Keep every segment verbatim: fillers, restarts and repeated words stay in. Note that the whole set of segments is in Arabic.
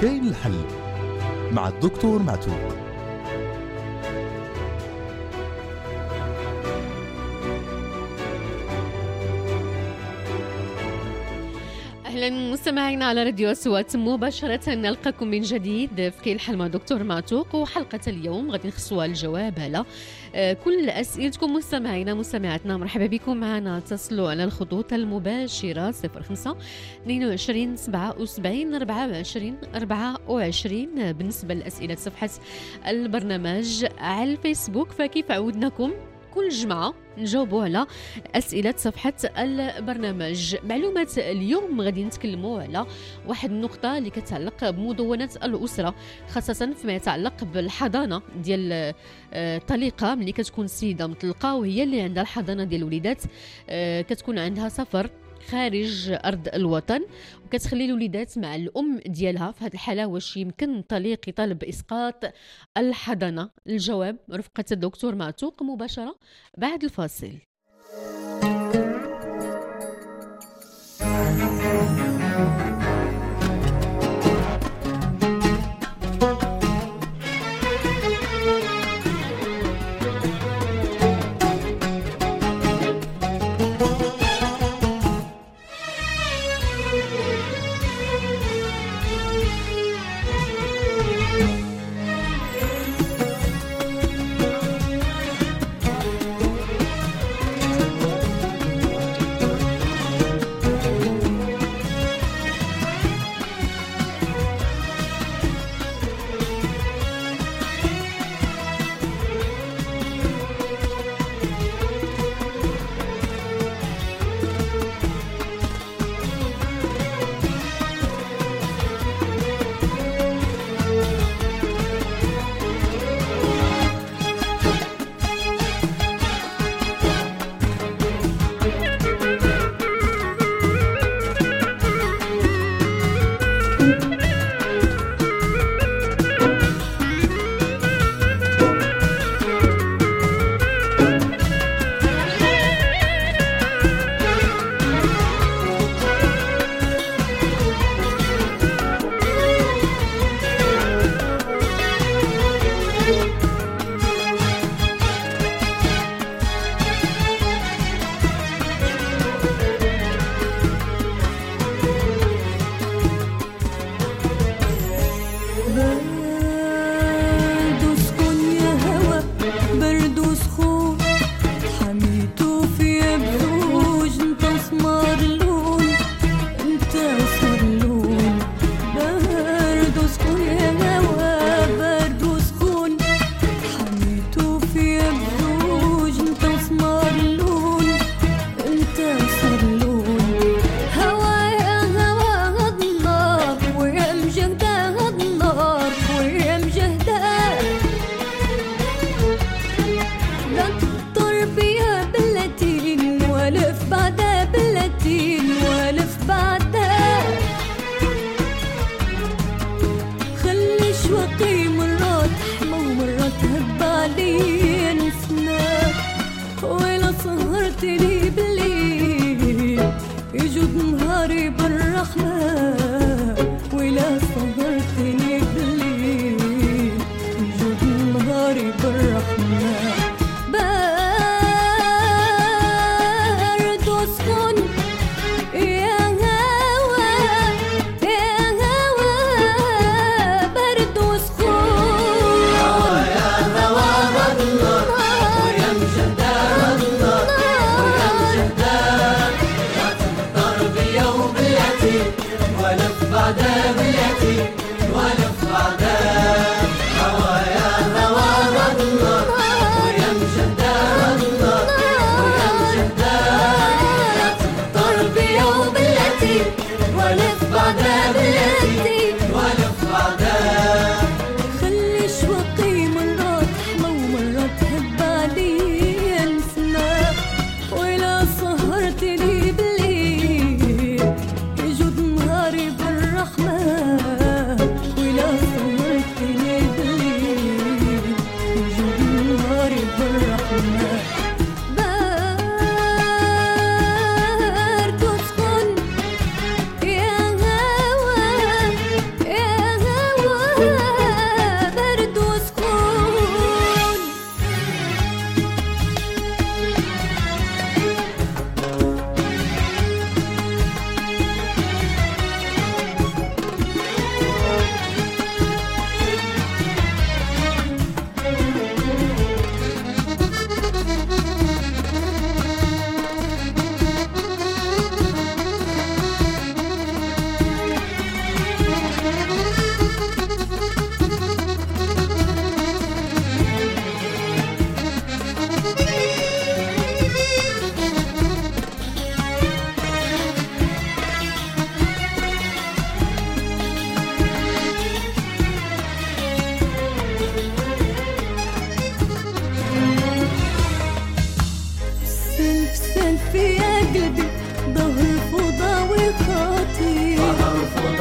كاين الحل مع الدكتور معتوق. أهلا مستمعينا على راديو أصوات مباشرة، نلقاكم من جديد في كاين الحل مع دكتور معتوق. وحلقة اليوم غادي نخصوها الجواب على كل أسئلتكم مستمعينا مستمعاتنا. مرحبا بكم معنا، تصلوا على الخطوط المباشرة صفر خمسة اثنين وعشرين سبعة وسبعين أربعة وعشرين أربعة وعشرين. بالنسبة لأسئلة صفحة البرنامج على الفيسبوك، فكيف عودناكم كل جمعة نجاوبوا على أسئلة صفحة البرنامج. معلومات اليوم غادي نتكلموا على واحد النقطة اللي كتعلق بمدونة الأسرة، خاصة فيما يتعلق بالحضانة ديال الطليقة. ملي كتكون السيدة مطلقة وهي اللي عندها الحضانة ديال الوليدات، كتكون عندها سفر خارج أرض الوطن وكتخلي الوليدات مع الأم ديالها، في هذه الحالة واش يمكن الطليق يطالب إسقاط الحضانة؟ الجواب رفقة الدكتور معتوق مباشرة بعد الفاصل.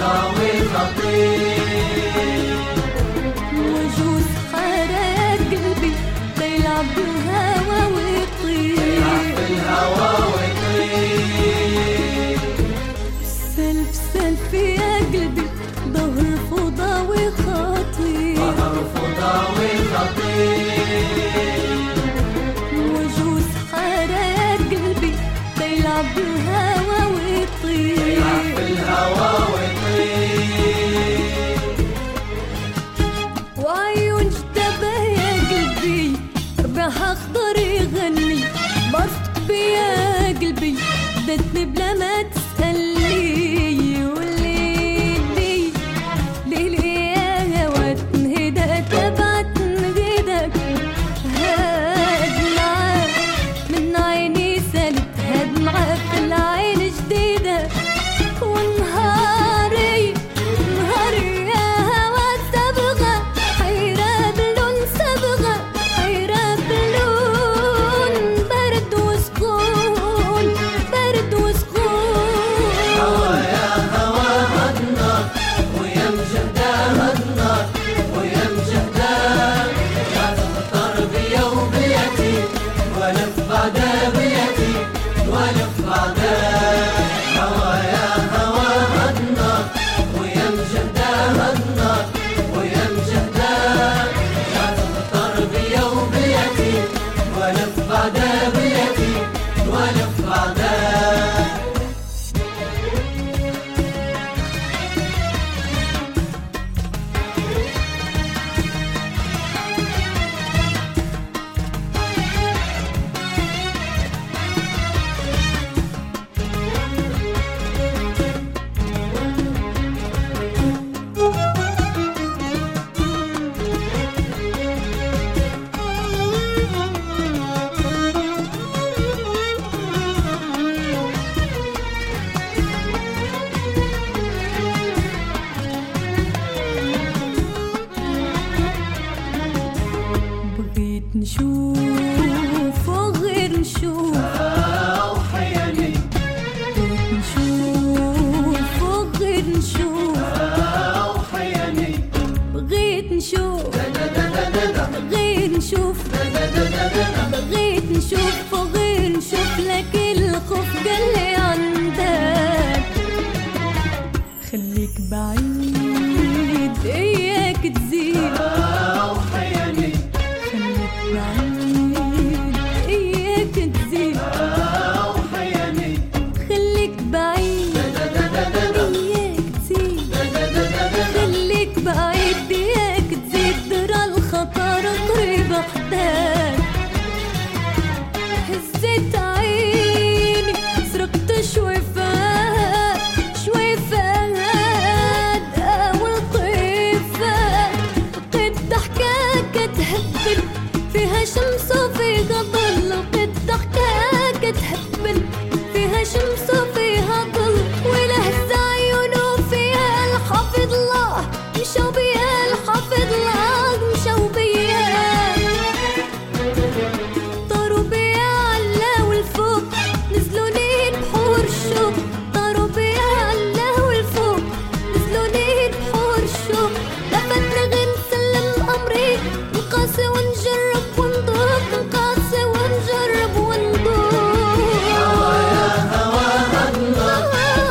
فضاوي خطير وجوز حارة قلبي بيلعب بالهوا ويطير يلعب بالهوا ويطير سلف سلف يا قلبي ظهر فضاوي خطير ظهر فضاوي خطير وجوز حارة يا قلبي بيلعب بالهوا ويطير يلعب بالهوا ويطير وعيون جدبة يا قلبي ربعها اخضر يغني برفق بيا قلبي بدتني بلا ما تسألني والليلي ليلي يا هوا تنهدى تبعت نهدك هاد معاك من عيني سالت هاد معاك في العين جديدة ونهاري نهاري يا هوا صبغة حيرة بلون صبغة حيرة بلون برد وسكون برد وسكون هوا يا هوا هالنار ويا مجهدة هالنار ويا مجهدة لا تخطر بيا وباليتيم ولا في بعدها باليتيم ولا في بعدها هوا يا هوا هالنار ويا مجهدة هالنار ويا مجهدة لا تخطر بيا وباليتيم ولا في بعدها باليتيم ولا في بعدها بغيت نشوف وغير نشوف وحياني بغيت نشوف وغير نشوف وحياني بغيت نشوف غير نشوف بغيت نشوف وغير نشوف لكن الخوف قال لي عندك خليك بعيد اياك تزيد وحياني خليك بعيد اياك تزيد وحياني خليك بعيد اياك تزيد خليك بعيد اياك تزيد درى الخطر قريب حداك هزيت عيني سرقت شوي فات شوي فات اول طيفات لقيت ضحكاك تهبل فيها شمس وفيها ظل لقيت ضحكاك تهبل فيها شمس وفيها ظل ولهز عيونه فيها الحافظ الله مشاو بيا الحافظ الله مشاو بيا طاروا بيا علا والفوق نزلوني بحور الشوق طاروا بيا علا والفوق نزلوني بحور الشوق لفتني غير نسلم امري نقاسي ونجرب ونذوق نقاسي ونجرب ونذوق هوا يا هوا هالنار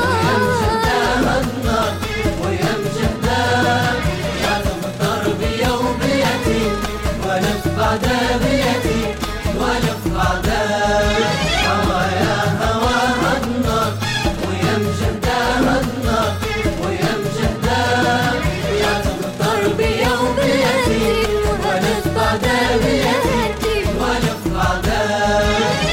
ويا مجهدة لا تخطر بيا وباليتيم ولا في بعدها باليتيم ولا في بعدها هوا يا هوا هالنار ويا مجهدة هالنار ويا مجهدة لا تخطر بيا وباليتيم ولا في بعدها باليتيم ولا في بعدها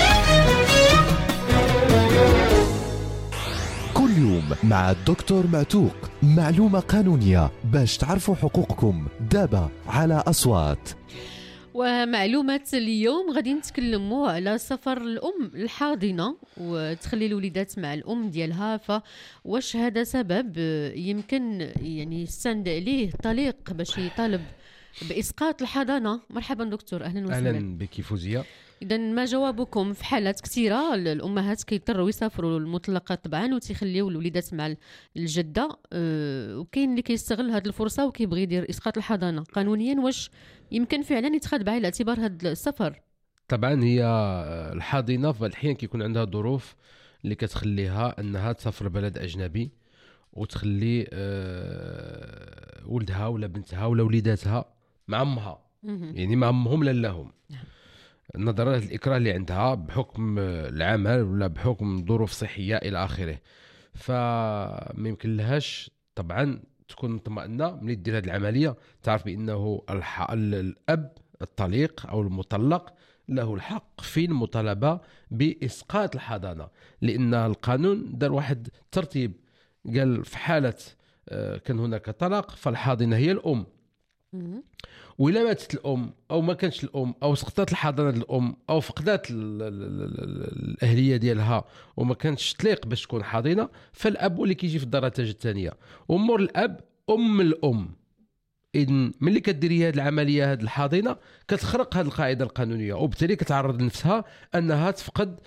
كل يوم مع الدكتور معتوق، معلومة قانونية باش تعرفوا حقوقكم دابا على أصوات. ومعلومة اليوم غادي نتكلموا على سفر الأم الحاضنة وتخلي الوليدات مع الأم ديالها، فواش هذا سبب يمكن يعني يستند عليه طليق باش يطالب بإسقاط الحضانة؟ مرحبا دكتور، أهلا وسهلا. أهلا بك فوزية. اذا ما جوابكم في حالات كثيره الامهات كيضطروا يسافروا المطلقات طبعا وتيخليو الوليدات مع الجده، أه وكاين اللي كيستغل هذه الفرصه وكيبغي يدير اسقاط الحضانه قانونيا، واش يمكن فعلا يتخذ بعين الاعتبار هذا السفر؟ طبعا هي الحاضنه في الحين كيكون عندها ظروف اللي كتخليها انها تسافر بلد اجنبي وتخلي أه ولدها ولا بنتها ولا وليداتها مع امها، يعني مع امهم لا لهم، نظرا للاكراه اللي عندها بحكم العمل ولا بحكم ظروف صحيه الى اخره. فما يمكن لهاش طبعا تكون مطمئنه ملي دير هذه العمليه، تعرف بانه الح... الاب الطليق او المطلق له الحق في المطالبه باسقاط الحضانه، لان القانون دار واحد ترتيب قال في حاله كان هناك طلاق فالحاضنه هي الام، وإلا ماتت الأم أو ما كانش الأم أو سقطت الحضانة الأم أو فقدت الأهلية ديالها وما كانش تليق باش تكون حاضنة، فالأب هو اللي كيجي في الدرجة الثانية ومور الأب أم الأم. إذن ملي كديري هذه العملية هذه الحاضنة كتخرق هذه القاعدة القانونية، وبالتالي كتعرض لنفسها أنها تفقد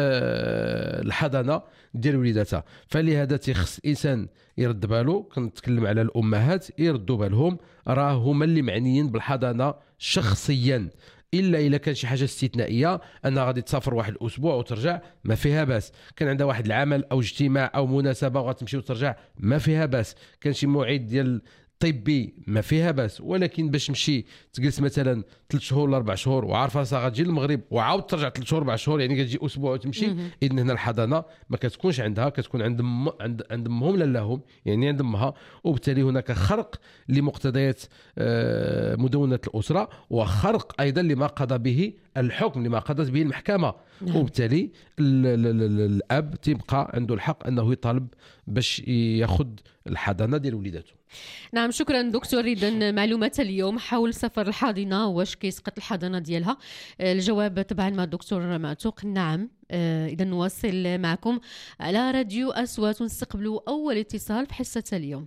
أه الحضانة ديال وليداتها. فلهذا تيخص الإنسان يرد باله، كنتكلم على الأمهات يردوا بالهم، راه هما اللي معنيين بالحضانة شخصيا، الا الا كان شي حاجه استثنائيه انها غادي تسافر واحد الاسبوع وترجع ما فيها باس، كان عندها واحد العمل او اجتماع او مناسبه وغتمشي وترجع ما فيها باس، كان شي موعد ديال طبي ما فيها باس. ولكن باش تمشي تجلس مثلا ثلاث شهور ولا اربع شهور وعارفه راسها غتجي للمغرب وعاود ترجع ثلاث شهور اربع شهور، يعني كتجي اسبوع وتمشي، اذن هنا الحضانه ما كتكونش عندها، كتكون عند م... عند عند امهم لا لهم، يعني عند امها، وبالتالي هناك خرق لمقتضيات مدونه الاسره وخرق ايضا لما قضى به الحكم، لما قضت به المحكمه. نعم. وبالتالي ال ال ال الاب تيبقى عنده الحق انه يطالب باش ياخذ الحضانه ديال وليداته. نعم، شكرا دكتور. إذن معلومات اليوم حول سفر الحاضنة واش كيسقط الحضانة ديالها، الجواب طبعا مع الدكتور معتوق نعم. إذن نواصل معكم على راديو أصوات ونستقبلوا أول اتصال في حصة اليوم.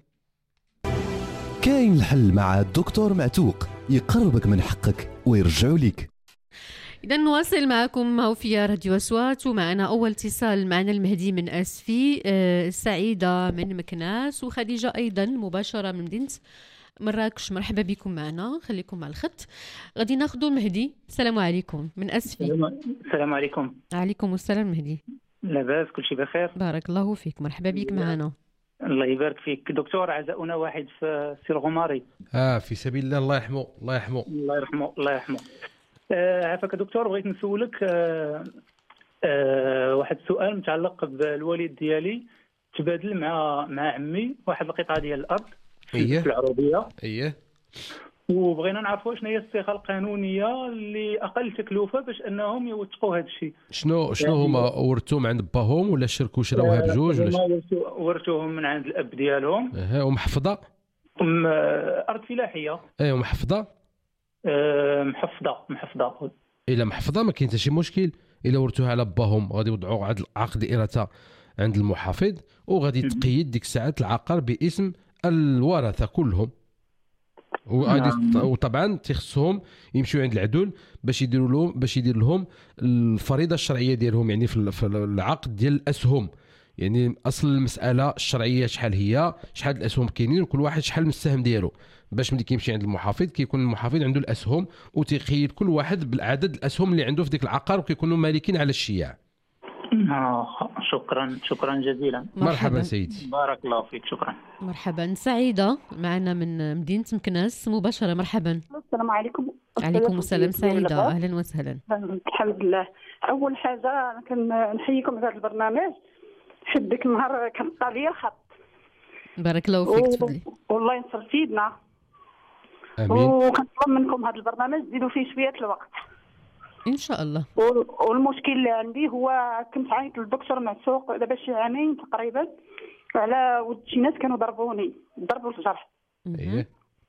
كاين الحل مع الدكتور معتوق، يقربك من حقك ويرجعوا لك. إذا نواصل معكم هو في راديو أصوات، ومعنا أول اتصال، معنا المهدي من أسفي، أه سعيدة من مكناس، وخديجة أيضا مباشرة من مدينة مراكش. مرحبا بكم معنا، خليكم على الخط. غادي ناخذوا المهدي. السلام عليكم من أسفي. السلام عليكم. عليكم السلام مهدي. لاباس كل شيء بخير؟ بارك الله فيك، مرحبا بك معنا. الله يبارك فيك دكتور. عزاؤنا واحد في سي الغماري. اه في سبيل الله، الله يرحمه الله يرحمه الله يرحمه الله يرحمه. آه عافاك دكتور، بغيت نسولك آه آه واحد السؤال متعلق بالوالد ديالي. تبادل مع مع عمي واحد القطعه ديال الارض إيه؟ في العروبيه. اييه. وبغينا نعرفوا شنو هي الصيغه القانونيه اللي اقل تكلفه باش انهم يوثقوا هذا الشيء. شنو شنو يعني هما ورثوهم عند باهم ولا شركوا شراوها بجوج ولا ورثوهم من عند الاب ديالهم؟ اه ومحفظه؟ ام ارض فلاحيه. ايه ومحفظه؟ أه محفظه محفظه. الا محفظه ما كاين حتى شي مشكل، الا ورثوها على باهم غادي يوضعوا عقد الارثه عند المحافظ وغادي تقيد ديك الساعات العقار باسم الورثه كلهم. وطبعا تخصهم يمشيو عند العدول باش يديروا لهم باش يدير لهم الفريضه الشرعيه ديالهم، يعني في العقد ديال الاسهم، يعني اصل المساله الشرعيه شحال هي، شحال الاسهم كاينين وكل واحد شحال من السهم ديالو، باش ملي كيمشي عند المحافظ كيكون المحافظ عنده الاسهم وتيقيد كل واحد بالعدد الاسهم اللي عنده في ديك العقار وكيكونوا مالكين على الشياع. آه شكرا شكرا جزيلا. مرحبا, مرحبا سيدي. بارك الله فيك. شكرا. مرحبا. سعيدة معنا من مدينة مكناس مباشرة. مرحبا. السلام عليكم. عليكم السلام سعيدة، أهلا وسهلا. الحمد لله. أول حاجة أنا كنحييكم على هذا البرنامج، حيت ديك النهار كنقطع لي الخط. بارك الله فيك. تفضلي. والله ينصر سيدنا. آمين. وكنطلب منكم هذا البرنامج تزيدوا فيه شوية الوقت ان شاء الله. والمشكل اللي عندي هو كنت عيطت للدكتور معتوق دابا شي عامين تقريبا على ود شي ناس كانوا ضربوني ضربوا الجرح. اييه.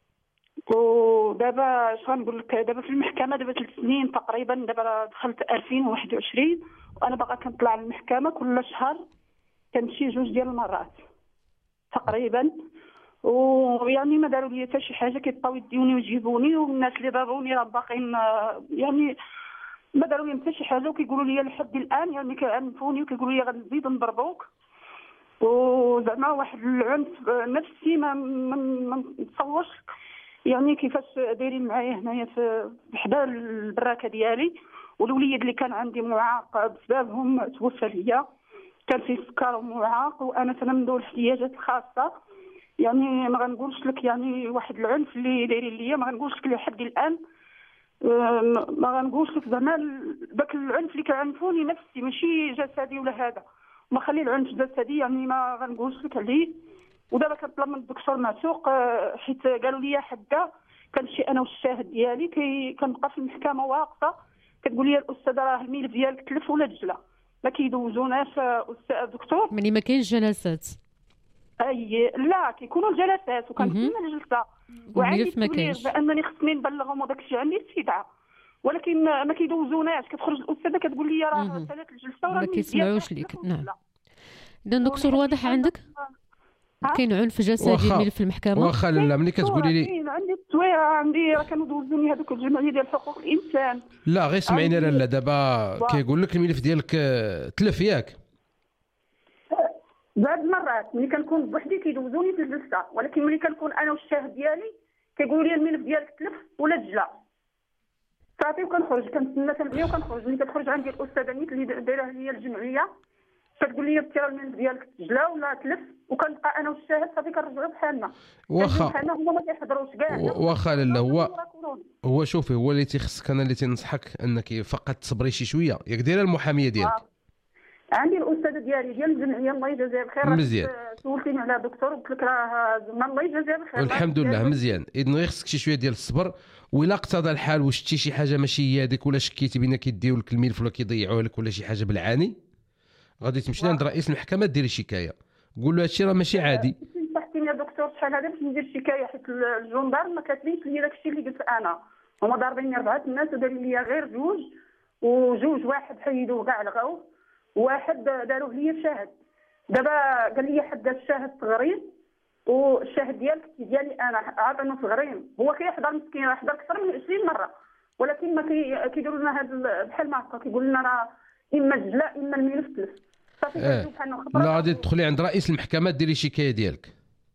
ودابا اش غنقول لك، دابا في المحكمه دابا ثلاث سنين تقريبا، دابا دخلت ألفين وواحد وعشرين وانا باغا كنطلع للمحكمه كل شهر، كنمشي جوج ديال المرات تقريبا، ويعني ما داروا لي حتى شي حاجه، كيبقاو يديوني ويجيبوني، والناس اللي ضربوني راه باقيين يعني ما داروا لي حتى شي حاجه، وكيقولوا لي لحد الان يعني كيعنفوني وكيقولوا لي غنزيدوا نضربوك، وزعما واحد العنف نفسي ما ما ما نتصورش يعني كيفاش دايرين معايا هنايا في حدا البراكه ديالي. والوليد اللي كان عندي معاق بسببهم توفى ليا، كان فيه سكر ومعاق، وانا تنم ذو الاحتياجات الخاصه. يعني ما غنقولش لك يعني واحد العنف اللي دايرين ليا، ما غنقولش لك لحد الان، ما غنقولش لك زعما داك العنف اللي كيعنفوني نفسي ماشي جسدي ولا هذا، ما خلي العنف جسدي يعني ما غنقولش لك عليه. ودابا كنطلب من الدكتور معتوق حيت قالوا لي حدا كنمشي انا والشاهد ديالي كي كنبقى في المحكمه واقفه، كتقول لي الاستاذه راه الملف ديالك تلف ولا تجلى، ما كيدوزوناش استاذ دكتور. يعني ما كاينش جلسات؟ اي لا كيكونوا الجلسات وكنتسنى الجلسه، وعندي التبليغ بانني خصني نبلغهم وداك الشيء عندي استدعاء، ولكن ما كيدوزوناش. كتخرج الاستاذه كتقول لي راه ثلاث الجلسه وراه ما كيسمعوش ليك. نعم. اذا دكتور واضح عندك كاين عنف جسدي ملي في المحكمه؟ واخا لا ملي كتقولي لي كاين عندي التصويره، عندي راه كانوا دوزوني هذوك الجمعيه ديال حقوق الانسان. لا غير سمعيني لاله، دابا كيقول لك الملف ديالك تلف ياك بعض المرات ملي كنكون بوحدي كيدوزوني في الجلسه، ولكن ملي كنكون انا والشاهد ديالي كيقولوا لي الملف ديالك تلف ولا تجلى، صافي وكنخرج كنتسنى تنبيه وكنخرج. ملي كتخرج عندي الاستاذه نيت اللي دايره هي الجمعيه كتقول لي ترى الملف ديالك تجلى ولا تلف، وكنبقى انا والشاهد صافي كنرجعوا بحالنا واخا بحالنا هما ما كيحضروش كاع. واخا لا هو هو شوفي هو اللي تيخصك انا اللي تنصحك انك فقط تصبري شي شويه، ياك دايره المحاميه ديالك؟ عندي الاستاذه ديالي ديال الجمعيه الله يجازيها بخير. مزيان. سولتيني على دكتور وقلت لك راه زعما الله يجازيها بخير. الحمد لله مزيان. اذا غير خصك شي شويه ديال الصبر، وإلا اقتضى الحال وشتي شي حاجه ماشي هي هذيك ولا شكيتي بينا كيديو لك الملف ولا كيضيعوه لك ولا شي حاجه بالعاني، غادي تمشي عند رئيس المحكمه ديري شكايه، قول له هادشي راه ماشي عادي. نصحتيني يا دكتور شحال هذا باش ندير شكايه، حيت الجندار ما كاتبينش لي داكشي اللي قلت انا. هما ضاربيني اربعه الناس وداروا لي غير جوج، وجوج واحد حيدوه كاع لغاو، واحد داروه لي شاهد. دابا قال لي حدا الشاهد صغرين، والشاهد ديالك ديالي انا عاطينه صغرين، هو كيحضر مسكين راه حضر اكثر من عشرين مره، ولكن ما كي كيديروا لنا هذا بحال ما هكا، كيقول لنا راه اما الجلا اما الملف تلف. صافي اه. لا غادي تدخلي عند رئيس المحكمه ديري شكايه ديالك.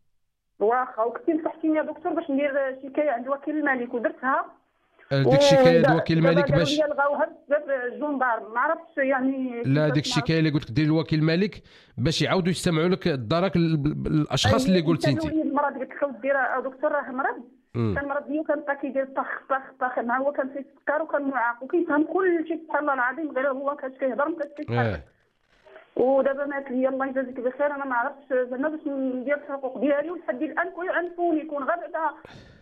واخا وكنتي نصحتيني يا دكتور باش ندير شكايه عند وكيل الملك ودرتها. ديك الشكايه د وكيل الملك باش لغاوها بسبب الجندار، ما عرفتش يعني. لا ديك الشكايه اللي قلت لك دير الوكيل الملك باش يعاودوا يستمعوا لك دراك الاشخاص اللي قلتي انت. المرض قلت لك ودي راه دكتور راه مرض، كان مرض لي وكان بقى كيدير طخ طخ طخ، مع هو كان فيه السكر وكان معاق وكيفهم كل شيء سبحان الله العظيم، غير هو كاش كيهضر ما كاش كيتحرك. ودابا مات لي الله يجازيك بخير، انا ما عرفتش زعما باش ندير الحقوق ديالي، ولحد الان كيعنفوني يكون غير بعدا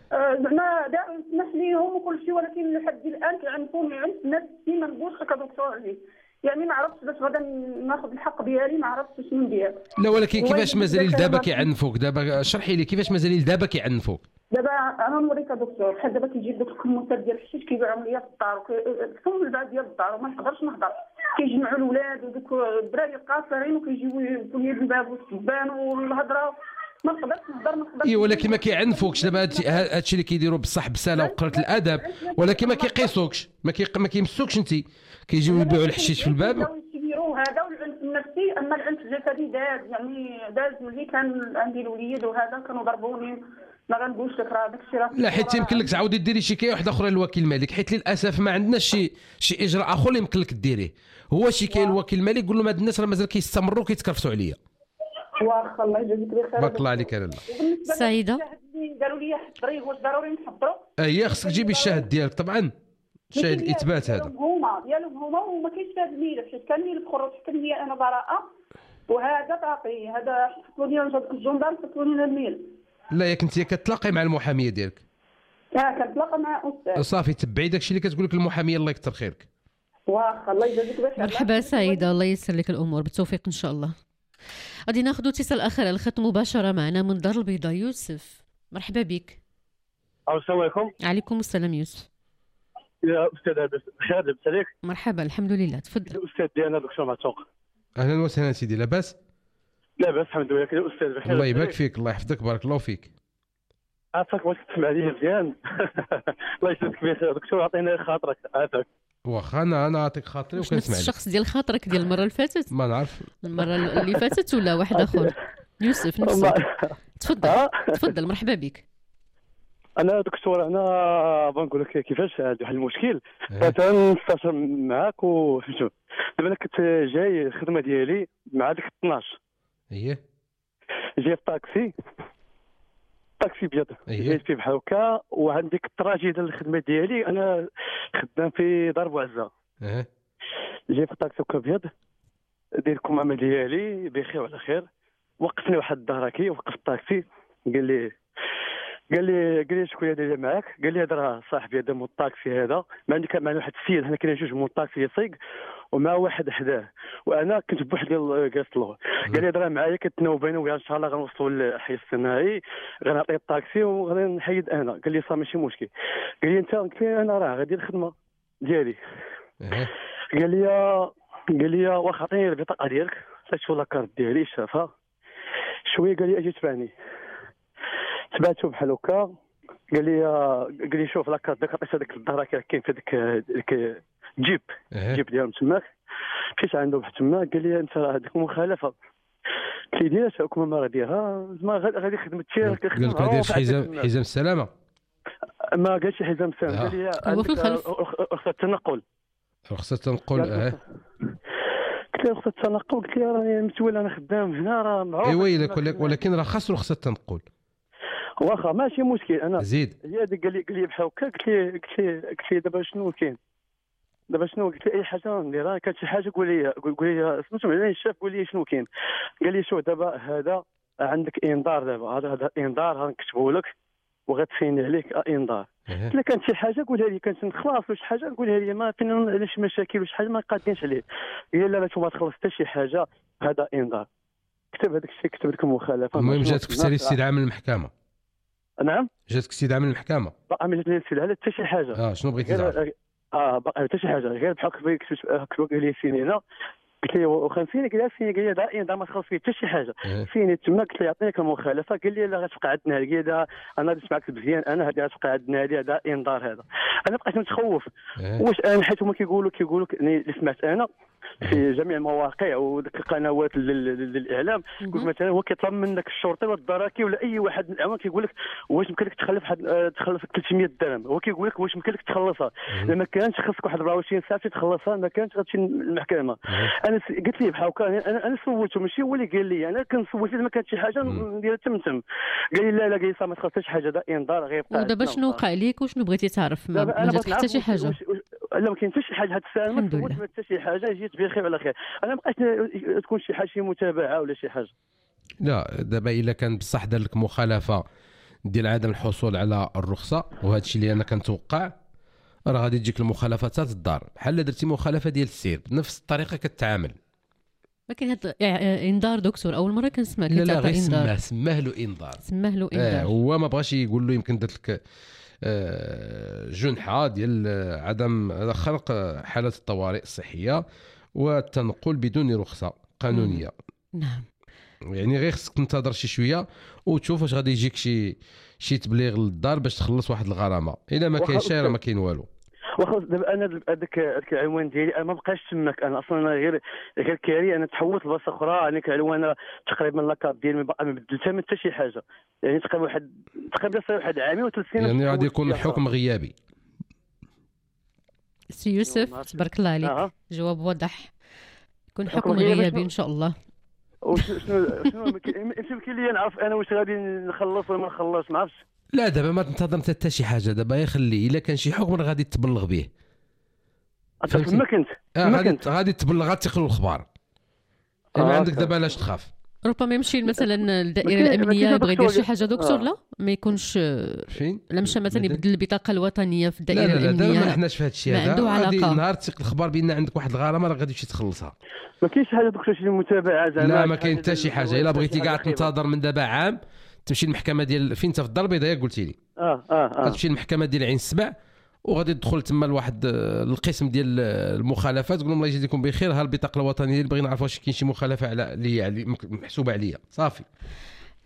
زعما داعوا نسمح ليهم وكل شيء، ولكن لحد الان كيعنفوني عنف نفسي ما نقولش لك دكتور عليه. يعني ما عرفتش باش غادا ناخذ الحق ديالي، ما عرفتش شنو ندير. لا ولكن كيفاش مازال دابا كيعنفوك؟ دابا شرحي لي كيفاش مازال دابا كيعنفوك؟ دابا انا نوريك دكتور، بحال دابا كيجي دوك الكموسات ديال الحشيش كيبيعهم ليا في الدار، كتكون الباب ديال الدار وما نقدرش نهضر، كيجمعوا الاولاد ودوك الدراري القاصرين وكيجيو يقولوا لي الباب والسبان والهضره، ما نقدرش نهضر ما نقدرش. اي ولكن ما كيعنفوكش دابا هادشي اللي كيديروا بصح بساله وقرة الادب، ولكن ما كيقيسوكش، ما كي ما كيمسوكش انت، كيجيو يبيعوا الحشيش في الباب. هذا والعنف النفسي، اما العنف الجسدي داز يعني داز ملي كان عندي الوليد وهذا كانوا ضربوني، ما غنقولش لك راه داكشي راه. لا حيت يمكن لك تعاودي ديري شكايه واحده اخرى للوكيل الملك، حيت للاسف ما عندناش شي شي اجراء اخر اللي يمكن لك ديريه، هو شكايه للوكيل الملك قول لهم هاد الناس راه مازال كيستمروا كيتكرفتوا عليا. واخا الله يجازيك بخير. بارك الله عليك لاله. سعيده. قالوا لي حضري، واش ضروري نحضروا؟ اييه خصك تجيبي الشاهد ديالك طبعا، شاهد الاثبات هذا. هما ديالهم هما وما كاينش هذا الملف، حيت كان ملف خرج حتى لي انا براءه، وهذا باقي هذا حطوا لي الجندار حطوا لي الملف. لا ياك انت كتلاقي مع المحاميه ديالك؟ اه كنتلاقى مع استاذ. صافي تبعي داكشي اللي كتقول لك المحاميه الله يكثر خيرك. واخا الله يجازيك بخير. مرحبا سعيده، الله ييسر لك الامور بالتوفيق ان شاء الله. غادي ناخذ اتصال اخر على الخط مباشره معنا من دار البيضاء. يوسف مرحبا بك. السلام عليكم. عليكم السلام يوسف. يا استاذ بخير لاباس عليك؟ مرحبا الحمد لله تفضل. الاستاذ ديالنا دكتور معتوق. اهلا وسهلا سيدي، لاباس؟ لاباس الحمد لله. كي استاذ بخير؟ الله يبارك فيك، الله يحفظك، بارك الله فيك. عافاك واش تسمع لي مزيان؟ الله يجزيك بخير دكتور، عطينا خاطرك عافاك. واخا انا انا عاطيك خاطري واش وكنسمع نفس لك. الشخص ديال خاطرك ديال المره اللي فاتت ما نعرف. المره اللي فاتت ولا واحد اخر؟ يوسف نفسك. تفضل تفضل مرحبا بك. انا دكتور انا بنقول لك كيفاش هذا واحد المشكل إيه. تنستفسر معاك وفهمتوا. دابا انا كنت جاي الخدمه ديالي مع ديك اثناش اييه جاي في طاكسي طاكسي بيض إيه. جاي فيه بحال هكا وعندك التراجي ديال الخدمه ديالي انا خدام في دار بوعزه ايه جاي في طاكسي هكا بيض دير الكمامه ديالي بخير وعلى خير وقفني واحد الدراكي وقف الطاكسي قال لي قال لي قال لي شكون هذا اللي معاك؟ قال لي هذا راه صاحبي هذا مو الطاكسي هذا ما عندي كان معنا واحد السيد حنا كاين جوج مو الطاكسي يصيق ومع واحد حداه وانا كنت بوحدي جالس له قال لي هذا راه معايا كنتناوب انا وياه ان شاء الله غنوصلوا للحي الصناعي غنعطيه الطاكسي وغادي نحيد انا قال لي صافي ماشي مشكل قال لي انت قلت له انا راه غادي الخدمه ديالي ايه قال لي قال لي واخا عطيني البطاقه ديالك شوف لاكارت ديالي شافها شويه قال لي اجي تبعني تبعته بحال هكا قال لي قال لي شوف لاكارت داك عطيت هذاك الدراكه كاين في هذاك ديك جيب إيه. جيب ديالهم تماك مشيت عنده حتى تما قال لي انت هذيك مخالفه قلت لي ديرها حكم ما غاديها زعما غادي خدمتي قال لك ما دايرش حزام حزام السلامه. ما قالش حزام سام آه. قال لي هو في الخلف. رخصه التنقل رخصه تنقل. اه قلت له رخصه التنقل قلت له راني متولى انا خدام هنا راه معروف ايوا ولكن راه خاص رخصه تنقل. واخا ماشي مشكل انا زيد هي هذيك قال لي قال لي بحال هكا قلت لي قلت لي قلت لي دابا شنو كاين دابا شنو قلت لي اي حاجه نديرها كانت شي حاجه قول لي قول لي سمعتو عليا الشاف قول لي شنو كاين قال لي شوف دابا هذا عندك انذار دابا هذا هذا انذار غنكتبوا لك وغتفين عليك انذار إيه. الا كانت شي حاجه قولها لي كانت نخلص واش حاجه قولها لي ما فين علاش مشاكل واش حاجه ما قادينش عليه قال لا لا شوف ما تخلص حتى شي حاجه هذا انذار كتب هذاك الشيء كتب لك مخالفه. المهم جاتك سالي استدعاء من المحكمه. نعم جاتك استدعاء من المحكمه. باقا ما جاتني الاستدعاء حتى شي حاجه. اه شنو بغيتي تعرف؟ اه باقي حتى شي حاجه غير بحال كتب قال لي فيني هنا قلت له واخا فيني قال لي فيني قال لي دائما دائما ما تخلص فيه حتى شي حاجه إيه. فيني تما قلت له يعطيك المخالفه قال لي لا غتبقى عندنا هذه انا غادي نسمعك مزيان انا هذه غتبقى عندنا هذه هذا انذار هذا انا بقيت متخوف. إيه. واش انا حيت هما كيقولوا كيقولوا اللي سمعت انا في جميع المواقع وديك القنوات للاعلام قلت مثلا هو كيطلب منك الشرطي ولا الدراكي ولا اي واحد من الاعوان كيقول لك واش يمكن لك تخلف حد تخلص ثلاثمية درهم هو كيقول لك واش يمكن لك تخلصها ما كانش خصك واحد أربعة وعشرين ساعه تخلصها ما كانش غتمشي للمحكمه. انا قلت لي بحال هكا انا انا سولته ماشي هو اللي قال لي انا كنسول ما كانت شي حاجه نديرها تمتم قال لي لا لا قال لي ما تخلصش حاجه دا انذار غيبقى. ودابا شنو وقع لك وشنو بغيتي تعرف؟ ما جاتك حتى شي حاجه؟ لا ما كاين حتى شي حاجه هاد الساعه ما سولت حتى شي حاجه جيت بخير على خير انا ما بقيت تكون شي حاجه شي متابعه ولا شي حاجه. لا دابا الا كان بصح دار لك مخالفه ديال عدم الحصول على الرخصه وهذا الشيء اللي انا كنتوقع راه غادي تجيك المخالفه حتى الدار بحال درتي مخالفه ديال السير بنفس الطريقه كتعامل. لكن هذا انذار دكتور اول مره كنسمع لا لا غير انذار سماه سماه له انذار سماه له انذار. آه هو ما بغاش يقول له يمكن درت لك آه جنحه ديال عدم خلق حاله الطوارئ الصحيه والتنقل بدون رخصه قانونيه. نعم يعني غير خصك تنتظر شي شويه وتشوف واش غادي يجيك شي شي تبليغ للدار باش تخلص واحد الغرامه الا ما كاينش راه ما كاين والو. واخا دابا انا هذاك هذاك العنوان ديالي انا ما بقاش تماك انا اصلا أنا غير غير كاري انا تحولت لبلاصه اخرى هذيك العنوان تقريبا لاكارت ديالي ما بدلتها من حتى شي حاجه يعني تقريبا واحد تقريبا صار واحد عامين وثلاث سنين يعني غادي يكون الحكم غيابي. سي يوسف تبارك الله عليك آه. جواب واضح يكون حكم غيابي ان شاء الله. وشنو شنو يمكن لي نعرف انا واش غادي نخلص ولا ما نخلصش ما عرفتش. لا دابا ما تنتظر حتى شي حاجه دابا يخلي الا كان شي حكم غادي تبلغ به. ما كنت آه غادي غادي تبلغ غتقلوا الاخبار. آه ما عندك دابا علاش تخاف. ربما يمشي مثلا الدائره الامنيه بغى يدير شي حاجه دكتور لا ما يكونش فين لا مشى مثلا يبدل البطاقه الوطنيه في الدائره لا لا لا الامنيه. لا ما حناش في هذا الشيء هذا غادي نهار تيق الخبر بان عندك واحد الغرامه راه غادي تمشي تخلصها. ما كاينش حاجه دكتور شي متابعه زعما لا ما كاين حتى شي حاجه الا بغيتي كاع تنتظر من دابا عام تمشي للمحكمه ديال فين انت في الدار البيضاء قلتي لي اه اه اه غتمشي للمحكمه ديال عين السبع وغادي تدخل تما لواحد القسم ديال المخالفات تقول لهم الله يجزيكم بخير ها البطاقه الوطنيه اللي بغينا نعرف واش كاين شي مخالفه على اللي محسوبه عليا صافي.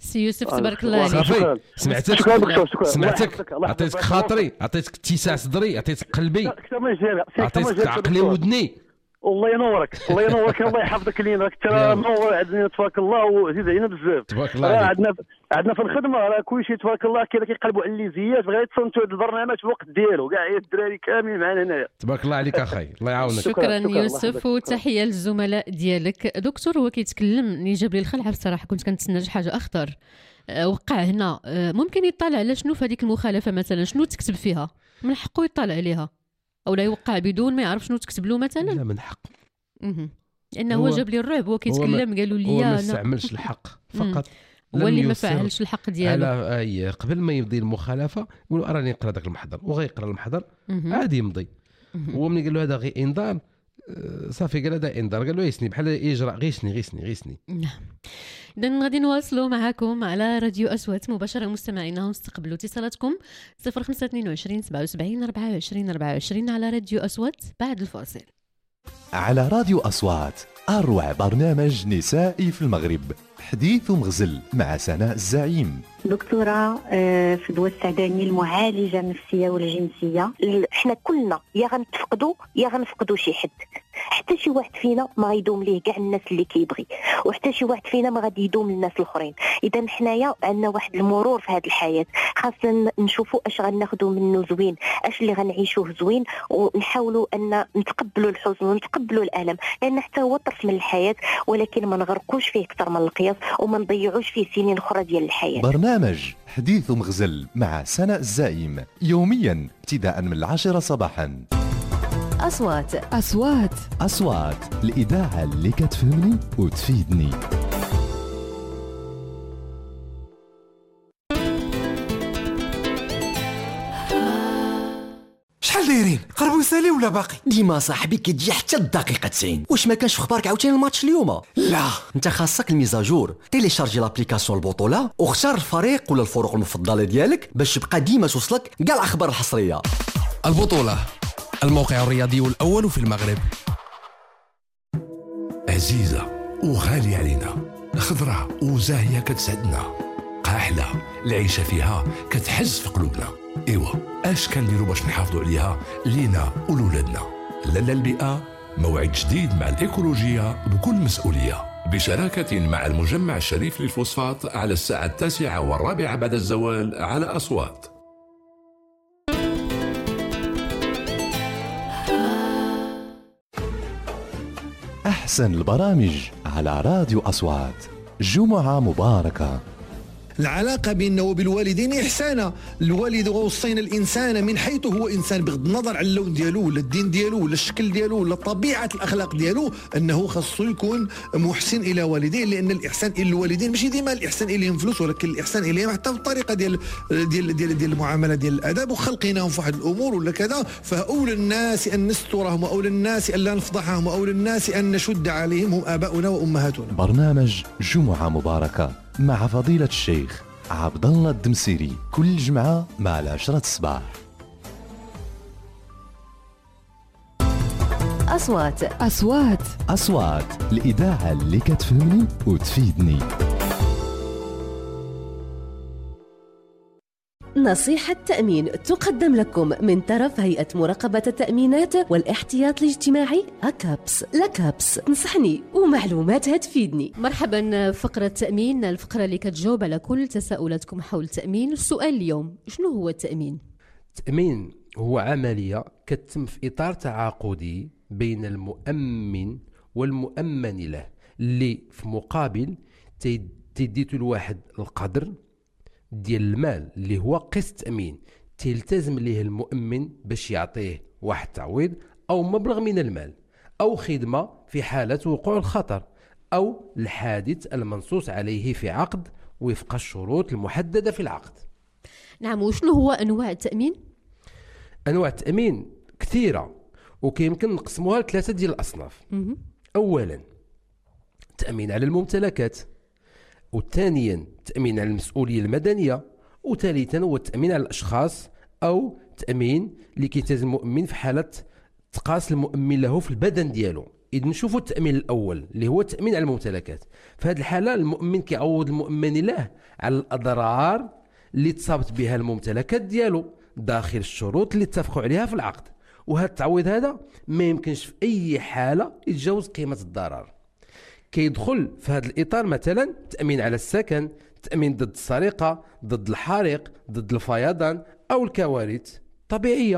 سي يوسف تبارك الله عليك. صافي سمعتك شكرا دكتور، شكرا. سمعتك الله يحفظك. عطيتك خاطري، عطيتك اتساع صدري، عطيتك قلبي، كثر ما جاري عطيتك عقلي ودني. الله ينورك الله ينورك الله يحفظك لينا راك ترى نور عندنا تبارك الله وزيد علينا بزاف. تبارك الله راه عليك. عندنا عندنا في الخدمه راه كلشي تبارك الله كي كيقلبوا على الليزيات بغا يتصنتوا هذا البرنامج في الوقت ديالو كاع الدراري كاملين معنا هنايا. تبارك الله عليك اخي، الله يعاونك. شكرا, شكراً، الله يوسف يحفظك. وتحيه للزملاء ديالك. دكتور هو كيتكلم اللي جاب لي الخلعه بصراحه، كنت كنتسنى شي حاجه اخطر. أه وقع هنا، أه ممكن يطلع على شنو في هذيك المخالفه مثلا، شنو تكتب فيها، من حقه يطلع عليها او لا يوقع بدون ما يعرف شنو تكتب له مثلا. لا من حق، اها لانه هو هو- جاب لي الرعب، هو هو كيتكلم قالوا هو لي ما انا استعملش الحق فقط، هو لم اللي ما يصر فعلش الحق ديالو. على أي قبل ما يبدي المخالفه يقول راني نقرا داك المحضر، وغيقرا المحضر مهم. عادي يمضي. مهم. هو ملي قال له هذا غير انذار، آه، صافي قال هذا انذار، قال له يسني بحال يجرى غيسني غيسني غيسني. نعم. إذن غادي نواصلوا معكم على راديو أصوات مباشرة مستمعينا، ونستقبلوا اتصالاتكم صفر خمسة اثنين وعشرين سبعة وسبعين أربعة وعشرين أربعة وعشرين على راديو أصوات بعد الفاصل. على راديو أصوات أروع برنامج نسائي في المغرب، حديث مغزل مع سناء الزعيم. دكتورة آه، فدوى السعداني المعالجة النفسية والجنسية. ال- احنا كلنا يا غنتفقدوا يا غنفقدوا شي حد، حتى شي واحد فينا ما غيدوم ليه كاع الناس اللي كيبغي، وحتى شي واحد فينا ما غادي يدوم للناس الاخرين. اذا حنايا عندنا واحد المرور في هذه الحياة، خاصنا نشوفوا اش غناخذوا منه زوين، اش اللي غنعيشوه زوين، ونحاولوا ان نتقبلوا الحزن ونتقبلوا الالم، لان حتى هو طرف من الحياة، ولكن ما نغرقوش فيه اكثر من القياس وما نضيعوش فيه سنين اخرى ديال الحياة. برنامج حديث مغزل مع سناء الزعيم يوميا ابتداء من العاشرة صباحا. أصوات أصوات أصوات، الإذاعة اللي كتفهمني وتفيدني. شحال دايرين؟ قربوا يسالي ولا باقي؟ ديما صاحبي كتجي حتى الدقيقه تسعين. واش ما كانش في اخبارك عاوتاني الماتش اليوم؟ لا، انت خاصك الميزاجور، تيليشارجي لابليكاسيون البطوله واختار الفريق ولا الفرق المفضله ديالك باش تبقى ديما توصلك كاع الاخبار الحصريه. البطولة، الموقع الرياضي الأول في المغرب. عزيزة وغالية علينا، خضرة وزاهية كتسعدنا، قاحلة العيشة فيها كتحز في قلوبنا. إيوا اش كنديروا باش نحافظوا عليها لينا ولولادنا؟ لالا البيئة، موعد جديد مع الإيكولوجية بكل مسؤولية، بشراكة مع المجمع الشريف للفوسفات على الساعة التاسعة والرابعة بعد الزوال على أصوات. أحسن البرامج على راديو أصوات. جمعة مباركة. العلاقة بيننا وبالوالدين إحسانا. الوالد وصينا الإنسان من حيث هو إنسان بغض النظر عن اللون ديالو ولا الدين ديالو ولا الشكل ديالو ولا طبيعة الأخلاق ديالو، أنه خاصو يكون محسن إلى والديه، لأن الإحسان إلى الوالدين ماشي ديما الإحسان إليهم فلوس، ولكن الإحسان إليهم حتى في الطريقة ديال ديال ديال, ديال المعاملة ديال الأدب، وخلقناهم في واحد الأمور ولا كذا، فأولى الناس أن نسترهم وأولى الناس أن لا نفضحهم وأولى الناس أن نشد عليهم هم آباؤنا وأمهاتنا. برنامج جمعة مباركة مع فضيلة الشيخ عبد الله الدمسيري كل جمعة مع العشرة الصباح. أصوات أصوات أصوات، الإذاعة اللي كتفهمني وتفيدني. نصيحة تأمين تقدم لكم من طرف هيئة مراقبة التأمينات والاحتياط الاجتماعي أكابس. لكابس تنصحني ومعلوماتها تفيدني. مرحبا، فقرة تأمين، الفقرة اللي كتجاوب على كل تساؤلاتكم حول التأمين. السؤال اليوم، شنو هو التأمين؟ التأمين هو عملية كتتم في إطار تعاقدي بين المؤمن والمؤمن له، اللي في مقابل تيديتو الواحد القدر ديال المال اللي هو قسط تأمين تلتزم ليه المؤمن باش يعطيه واحد تعويض أو مبلغ من المال أو خدمة في حالة وقوع الخطر أو الحادث المنصوص عليه في عقد وفق الشروط المحددة في العقد. نعم، وشنو هو أنواع التأمين؟ أنواع التأمين كثيرة وكيمكن نقسموها لثلاثة ديال الأصناف. أولا تأمين على الممتلكات، وثانيا تأمين على المسؤولية المدنية، وثالثا هو التأمين على الأشخاص أو تأمين اللي كيلتزم المؤمن في حالة تقاس المؤمن له في البدن ديالو اذا نشوفوا التامين الاول اللي هو التامين على الممتلكات. في هذه الحاله المؤمن كيعوض المؤمن له على الاضرار اللي تصابت بها الممتلكات ديالو داخل الشروط اللي اتفقوا عليها في العقد. وهذا التعويض هذا ما يمكنش في اي حاله يتجاوز قيمه الضرر. كيدخل في هذا الاطار مثلا تامين على السكن، تامين ضد السرقه، ضد الحريق، ضد الفيضان او الكوارث الطبيعيه.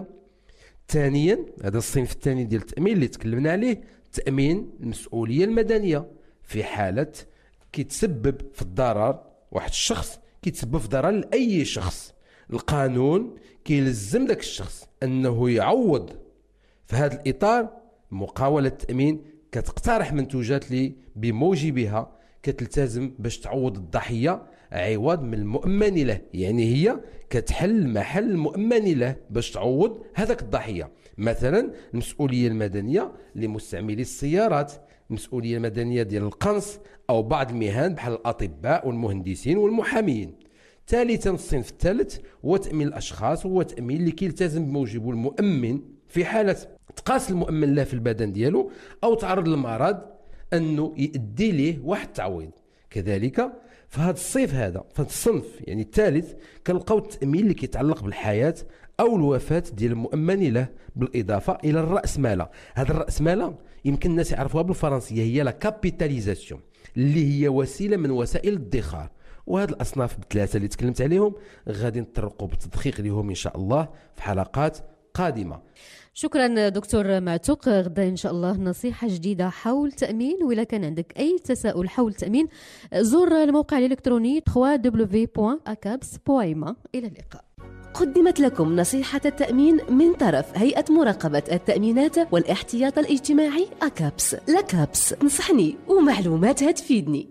ثانيا هذا الصنف الثاني ديال التامين اللي تكلمنا عليه، تامين المسؤوليه المدنيه. في حاله كيتسبب في الضرر واحد الشخص، كيتسبب في ضرر لاي شخص، القانون كيلزم ذاك الشخص انه يعوض. في هذا الاطار مقاوله التامين كتقترح منتوجات اللي بموجبها كتلتزم باش تعوض الضحيه عوض من المؤمن له، يعني هي كتحل محل المؤمن له باش تعوض هذاك الضحيه. مثلا المسؤوليه المدنيه لمستعملي السيارات، المسؤوليه المدنيه ديال القنص او بعض المهن بحال الاطباء والمهندسين والمحامين. ثالثا الصنف الثالث هو تامين الاشخاص، هو تامين اللي كيلتزم بموجبه المؤمن في حاله تقاس المؤمن له في البدن ديالو او تعرض للمرض انه يؤدي ليه واحد التعويض. كذلك في هذا الصيف هذا في هذا الصنف يعني الثالث كنلقاو التامين اللي كيتعلق بالحياه او الوفاه ديال المؤمن له، بالاضافه الى الراسماله. هذا الراسماله يمكن الناس يعرفوها بالفرنسيه هي لا كابيتاليزاسيون، اللي هي وسيله من وسائل الادخار. وهذه الاصناف بالثلاثه اللي تكلمت عليهم غادي نطرقوا بالتدقيق لهم ان شاء الله في حلقات قادمه. شكرا دكتور معتوق. غدا إن شاء الله نصيحة جديدة حول التأمين. وإذا كان عندك أي تساؤل حول التأمين زور الموقع الإلكتروني دبليو دبليو دبليو دوت أكابس دوت إم. إلى اللقاء. قدمت لكم نصيحة التأمين من طرف هيئة مراقبة التأمينات والاحتياط الاجتماعي أكابس. لكابس تنصحني ومعلوماتها تفيدني.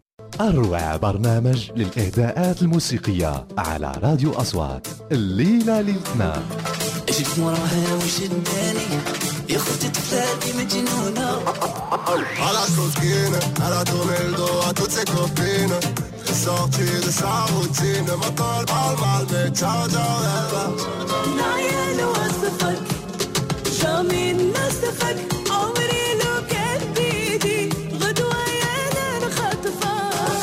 أروع برنامج للإهداءات الموسيقية على راديو أصوات، الليلة ليلتنا. شفت وراها وشداني يا اختي طلعتي مجنونه على سكينه على دونيلدو a toutes ses copines sorti de sa routine ما طال مع البيت ciao ciao نايل وصفك شامي الناس فك عمري لو كان بيدي غدوه يا نخطفك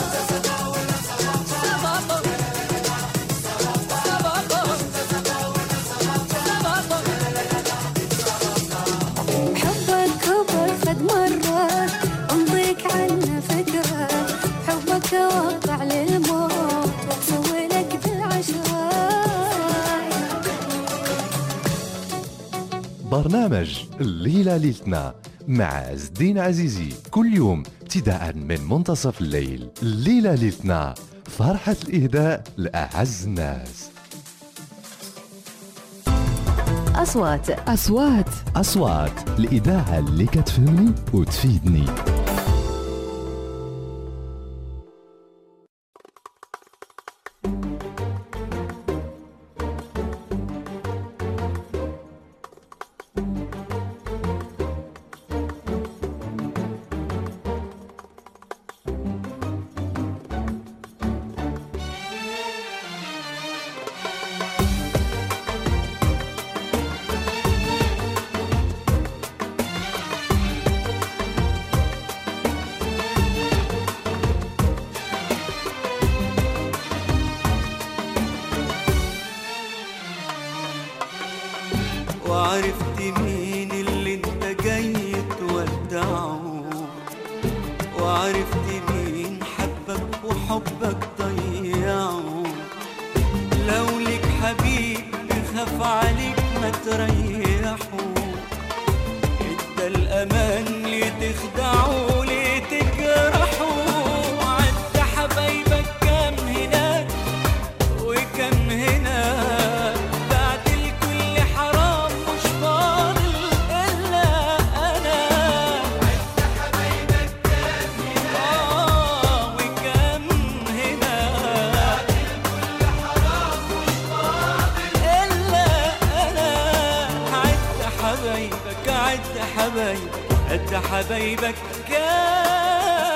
توقع للموت واسوي لك بالعشاء. برنامج الليلة ليلتنا مع عز الدين عزيزي كل يوم ابتداء من منتصف الليل. الليلة ليلتنا فرحة الإهداء لأعز الناس. أصوات أصوات أصوات الإذاعة اللي كتفهمني وتفيدني. وعرفت مين اللي انت جاي تودعه، وعرفت مين حبك وحبك ضيعه. لو لك حبيب بخاف عليك ما تريحه، ادى الامان ليه تخدعه ليه تجرحه. عد حبايبك كام هناك وكم هناك، بعد الكل حرام مش فاضل الا انا. عد حبايبك كام هناك وكم هناك، بعد الكل حرام مش فاضل الا انا. عد حبايبك عد حبايبك عد حبايبك كام.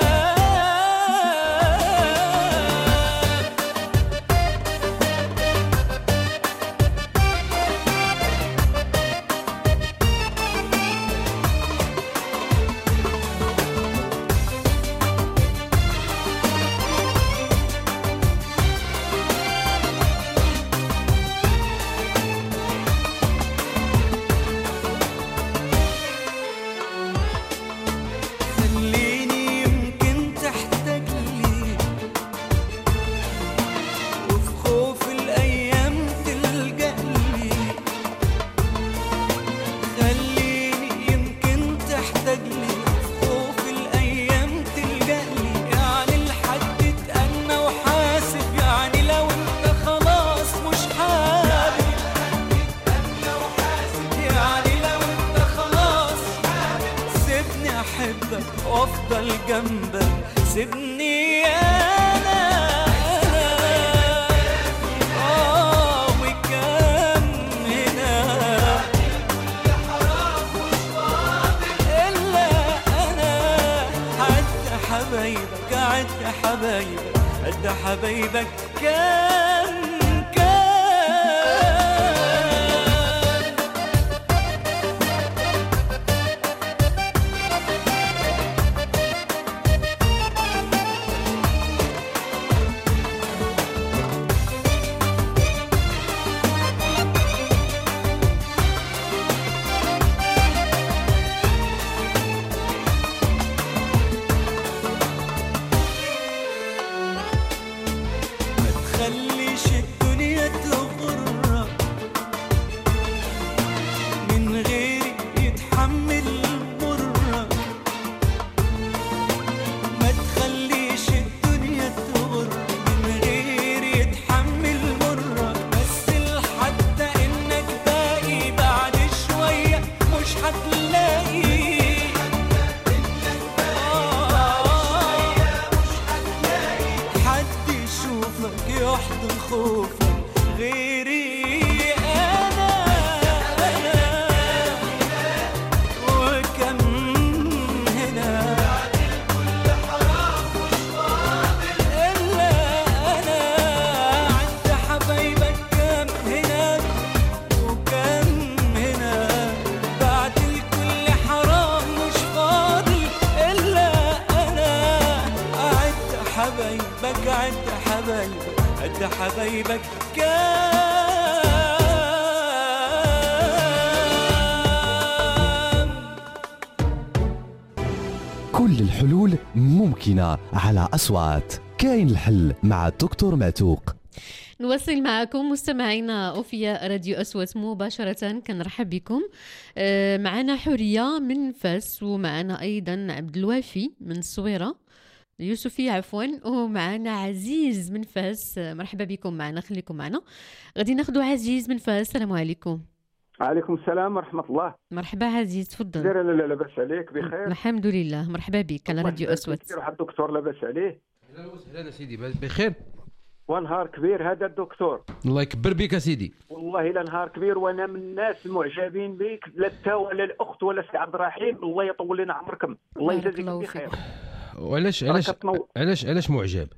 سيبني انا اه وكم هنا الا انا حتى حبايبك عد حبايبك عد حبايبك كم حبايبك كام. كل الحلول ممكنة على أصوات. كاين الحل مع الدكتور معتوق. نواصل معكم مستمعينا أوفياء راديو أصوات مباشرة. كنرحب بكم. معنا حورية من فاس ومعنا أيضا عبد الوافي من الصويرة يوسفي عفوا ومعنا عزيز من فاس. مرحبا بكم معنا خليكم معنا. غادي ناخذ عزيز من فاس. السلام عليكم. عليكم السلام ورحمة الله. مرحبا عزيز تفضل. لا لا لا لاباس عليك بخير الحمد لله. مرحبا بك على راديو أصوات. واحد الدكتور لاباس عليه. اهلا وسهلا سيدي بخير. ونهار كبير هذا الدكتور. الله يكبر بك يا سيدي. والله لا نهار كبير وانا من الناس المعجبين بك لا انت ولا الاخت ولا سي عبد الرحيم. الله يطول لنا عمركم. الله يجازيك بخير. وعلاش علاش علاش علاش معجب؟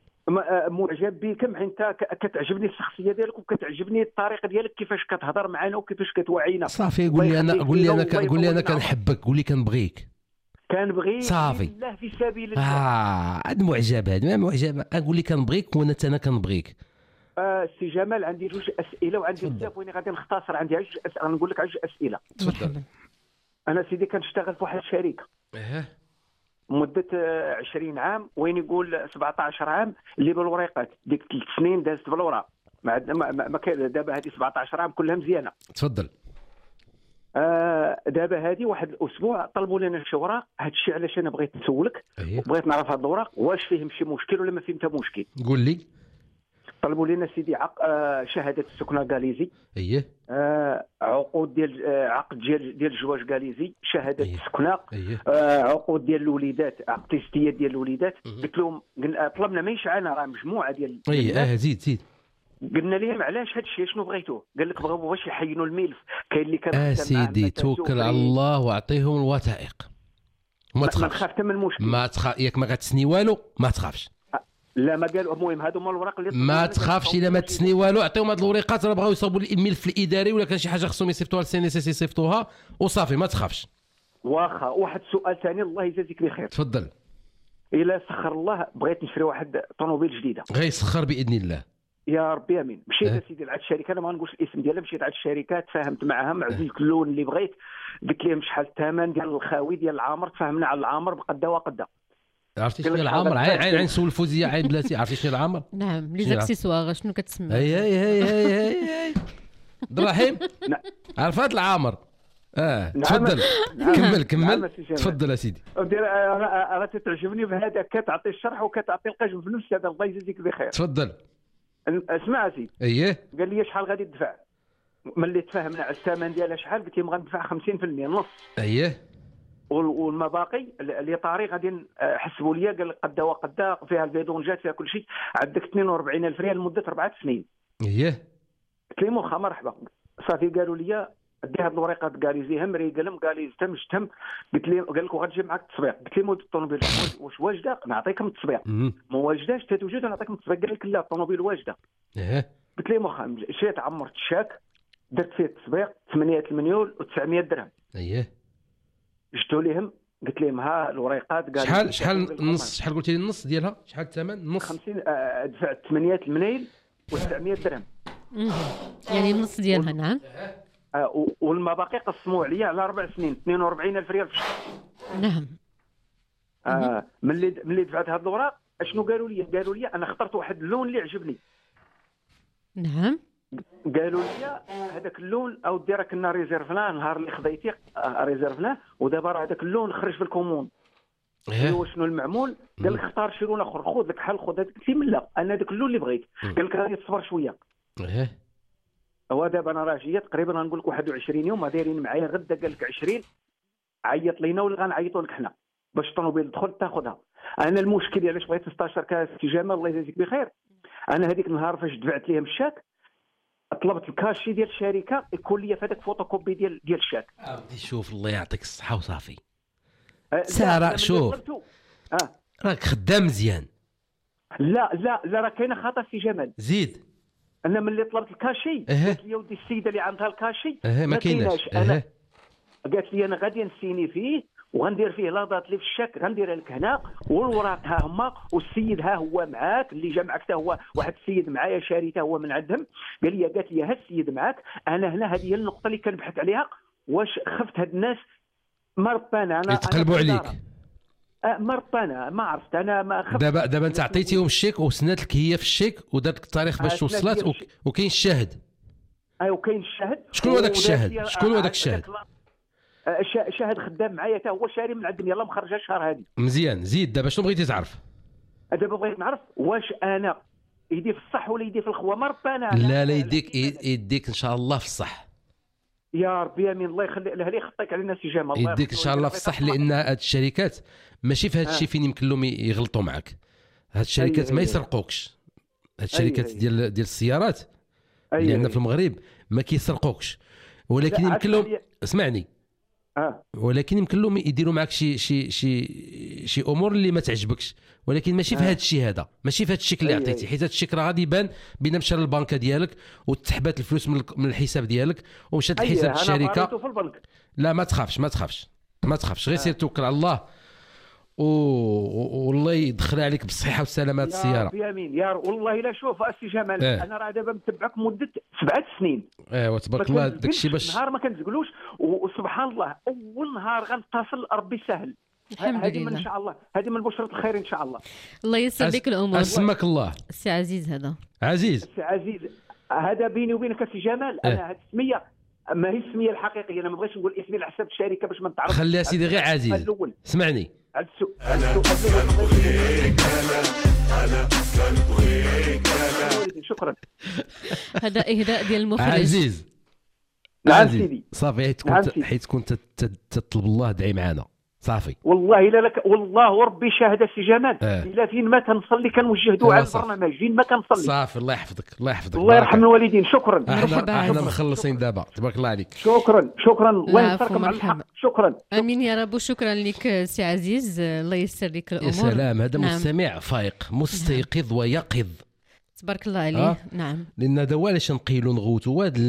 معجب بك مع انت كتعجبني الشخصيه ديالك وكتعجبني الطريقه ديالك كيفاش كتهضر معنا وكيفاش كتوعينا. صافي قول لي انا قول لي انا قول لي انا كنحبك قول لي كنبغيك. كنبغيك صافي الله في سبيل الله. اه هاد معجب هاد ما معجب. اقول لي كنبغيك وانا انا كنبغيك. آه سي جمال عندي جوج اسئله وعندي بزاف وين غادي نختصر. عندي جوج اسئله نقول لك جوج اسئله. تفضل. انا سيدي كنشتغل في واحد الشركه اها مده عشرين عام وين يقول سبعطاش عام اللي بالوريقات. ديك ثلاث سنين دازت بالوراء ما ما, ما دابا هذه سبعطاش عام كلها مزيانه. تفضل. آه دابا هذه واحد الاسبوع طلبوا لنا شي اوراق. هذا الشيء علاش انا بغيت نسولك. أيه. بغيت نعرف هاد الاوراق واش فيهم شي مشكل ولا ما فيهم حتى مشكل. قول لي. طلبوا لنا سيدي عق... آه شهاده السكنه غاليزي. اييه. آه عقود ديال آه عقد ديال ديال الزواج غاليزي. شهاده أيه. السكنه. أيه. آه عقود ديال الوليدات عقد تيستيات ديال الوليدات. قلت لهم طلبنا ماشي انا راه مجموعه ديال اي اه زيد زيد. قلنا لهم علاش هذا الشيء شنو بغيتوه. قال لك بغاو باش يحينوا الملف. كاين اللي كان اه سيدي توكل على الله واعطيهم الوثائق. ما تخافش. ما تخاف حتى من المشكل. ما تخاف ياك ما غتسني والو ما تخافش. لا ما قالوا. المهم هادو هما الوراق اللي ما تخافش الا ما تسني والو. عطيهم هاد الوريقات راه بغاو يصاوبوا الملف الاداري ولا كان شي حاجه خصهم يصيفطوها للسي ان اس اس يصيفطوها وصافي ما تخافش. واخا. واحد السؤال ثاني الله يجازيك بخير. تفضل. الا سخر الله بغيت نشري واحد طوموبيل جديده. غيسخر باذن الله يا ربي امين. مشيت أه؟ سيدي لعند الشركه انا ما نقولش الاسم ديالها. مشيت عند الشركه تفاهمت معاهم عزلت اللون اللي بغيت. قلت لهم شحال الثمن ديال الخاوي ديال العامر. تفاهمنا على العامر بقدا وقدا. عرفتي شنو العامر؟ عين عين عين سول فوزيه عين بلاتي. عرفتي شنو العامر؟ نعم لي زاكسيسوار شنو كتسمى؟ هي هي هي هي هي الرحيم عرفات العامر. اه تفضل. كمل كمل. تفضل يا سيدي. راه تتعجبني بهذا كتعطي الشرح وكتعطي القجم في نفس هذا. الله يجازيك بخير. تفضل. اسمع سيدي. اييه. قال لي شحال غادي تدفع. ملي تفاهمنا على الثمن ديالها شحال قلت لهم غندفع خمسين بالمئة نص. اييه. والمباقي اللي طاري غادي حسبوا لي قال لك قدا وقدا فيها الفيدونجات فيها كل شيء عندك اثنين وأربعين ألف ريال لمده اربعه سنين. اييه قلت لهم واخا مرحبا. صافي قالوا لي دي هاد الوريقات قال لي زيهم ريقلم قال لي تم تم. قلت لهم قال لك غتجي معاك التصبيغ. قلت لهم الطوموبيل واش واجده نعطيكم التصبيغ ما واجداش تتوجد نعطيكم التصبيغ. قال لك لا الطوموبيل واجده. ايه قلت لهم واخا مشيت عمرت الشاك درت فيه التصبيغ ثمانية المليون وتسعمائة درهم. اييه جبتوا لهم قلت لهم ها الوريقات قال شحال شحال النص شحال قلتي لي النص ديالها شحال الثمن النص خمسين آه دفعت ثمانية الملايين وتسعمائة درهم يعني النص ديالها نعم. آه والمباقي قسموا عليا على اربع سنين اثنين وأربعين ألف ريال في الشهر. نعم. آه ملي ملي دفعت هاد الوراق اشنو قالوا لي؟ قالوا لي انا اخترت واحد اللون اللي عجبني. نعم. قالوا لي هذاك اللون او دير كنا ريزيرفناه النهار اللي خديتي ريزيرفناه ودابا راه هذاك اللون خرج في الكومون. ايوا شنو المعمول؟ قال لك اختار شي لون اخر خذ لك بحال خذ هذاك. قلت له لا انا هذاك اللون اللي بغيت. قال لك غادي تصبر شويه. ايه هو دابا انا راه جيت تقريبا غنقول لك واحد وعشرين يوم دايرين معايا غدا قال لك عشرين عيط لينا ولا غنعيطوا لك حنا باش الطوموبيل تدخل تاخذها. انا المشكل علاش بغيت نستشير كاستي جمال الله يجازيك بخير. انا هذيك النهار فاش دفعت ليهم الشاك طلبت الكاشي ديال الشركه يكون لي في هذاك فوتوكوبي ديال ديال الشاك. بدي شوف الله يعطيك الصحه وصافي. أه ساره شوف اه راك خدام مزيان. لا لا لا راه كاينه خطا سي جمال. زيد. انا ملي طلبت الكاشي أه. قالت لي ودي السيده اللي عندها الكاشي أه ما كايناش. أه. قالت لي انا غادي نسيني فيه وغندير فيه لاضات اللي في الشك غنديرها لك هنا والوراق ها هما والسيد ها هو معاك اللي جا معك حتى هو واحد السيد معايا شاري حتى هو من عندهم. قال لي قالت لي ها السيد معاك انا هنا هذه هي النقطه اللي كنبحث عليها. واش خفت هاد الناس مربانه انا يتقلبوا عليك أه مربانه ما عرفت انا ما خفت. دابا دابا انت عطيتيهم الشيك وسنات لك هي في الشيك ودارت لك التاريخ باش توصلات وك... وكاين الشاهد. اي وكاين الشاهد. شكون هو داك الشاهد؟ شكون هو داك الشاهد؟ شاهد خدام معايا حتى هو شاري من عندهم يلاه مخرجه الشهر هذه. مزيان زيد. دابا شنو بغيتي تعرف؟ دابا بغيت نعرف واش انا يدي في الصح ولا يدي في الخوا مربانه. لا لا يديك يديك ان شاء الله في الصح. يا ربي امين الله يخلي لها يخطيك علينا سي جمال. الله يديك ان شاء الله في الصح لان هاد الشركات ماشي في هاد الشيء فين يمكن لهم يغلطوا معك. هاد الشركات ما يسرقوكش. هاد الشركات ديال ديال السيارات اللي عندنا في المغرب ما كيسرقوكش ولكن يمكن لهم اسمعني اه ولكن يمكن لهم يديروا معك شي شي شي شي امور اللي ما تعجبكش ولكن ماشي في هذا الشيء هذا ماشي في هذا الشكل اللي عطيتي حيت هذا الشكل راه غادي يبان بين مشى للبنكه ديالك وتحبات الفلوس من الحساب ديالك ومشات لحساب الشركه. لا ما تخافش ما تخافش ما تخافش غير سير توكل على الله و... والله يدخل عليك بالصحه والسلامه هذه السياره. يا امين يا والله لا شوف اسي جمال اه. انا راه دابا متبعك مده سبعة سنين. ايوا تبارك الله داك الشيء باش نهار ما كنزقلوش وسبحان الله اول نهار غنتصل ربي سهل. هذه من ان شاء الله هذه من بشرة الخير ان شاء الله. الله ييسر لك الامور. اسمك الله سي عزيز. هذا عزيز سي عزيز هذا بيني وبينك سي جمال. انا هذه السميه ما هي السميه الحقيقيه. انا ما بغيتش نقول اسمي على حساب الشركه باش ما نتعرفش. خليها سيدي غير عزيز اسمعني. انا كنبغيك انا انا كنبغيك انا. شكرا. هذا اهداء ديال المخرج عزيز. نعم سيدي صافي حيت كنت حيت كنت تطلب الله دعي معنا صافي. والله لا لك والله وربي شاهد سي جمال آه. الا فين ما كنصلي كنوجه دعاء على البرنامج فين ما كنصلي. صافي الله يحفظك الله يحفظك الله يرحم الوالدين. شكرا. احنا احنا مخلصين دابا تبارك الله عليك. شكرا شكرا الله ينصركم على الحق. شكرا امين يا رب وشكرا لك سي عزيز. الله ييسر لك الامور. يا سلام هذا نعم. مستمع فايق مستيقظ نعم. ويقظ تبارك الله عليه. آه؟ نعم لان هذا هو علاش نقيلوا نغوتوا هاد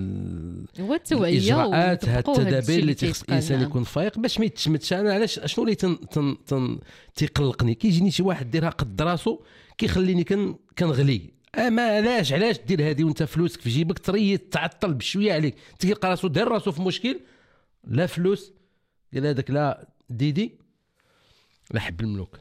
هو التوعيه الاجراءات هاد التدابير اللي تخص الانسان نعم. يكون فايق باش ما يتشمتش. انا علاش شنو اللي تن تن تن تيقلقني كيجيني شي واحد ديرها قد راسو كيخليني كن كنغلي. اما علاش علاش دير هذه وانت فلوسك في جيبك تريد تعطل بشويه عليك تلقى راسو دار راسو في مشكل. لا فلوس قال هذاك لا ديدي لا حب الملوك.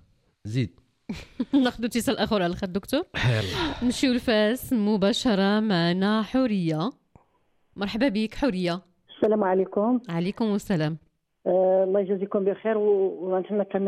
زيد ناخذ اتصال اخر على الخط دكتور. يلا نمشيو لفاس مباشره معنا حوريه. مرحبا بك حوريه. السلام عليكم. عليكم السلام. آه الله يجازيكم بخير ونتمنى كان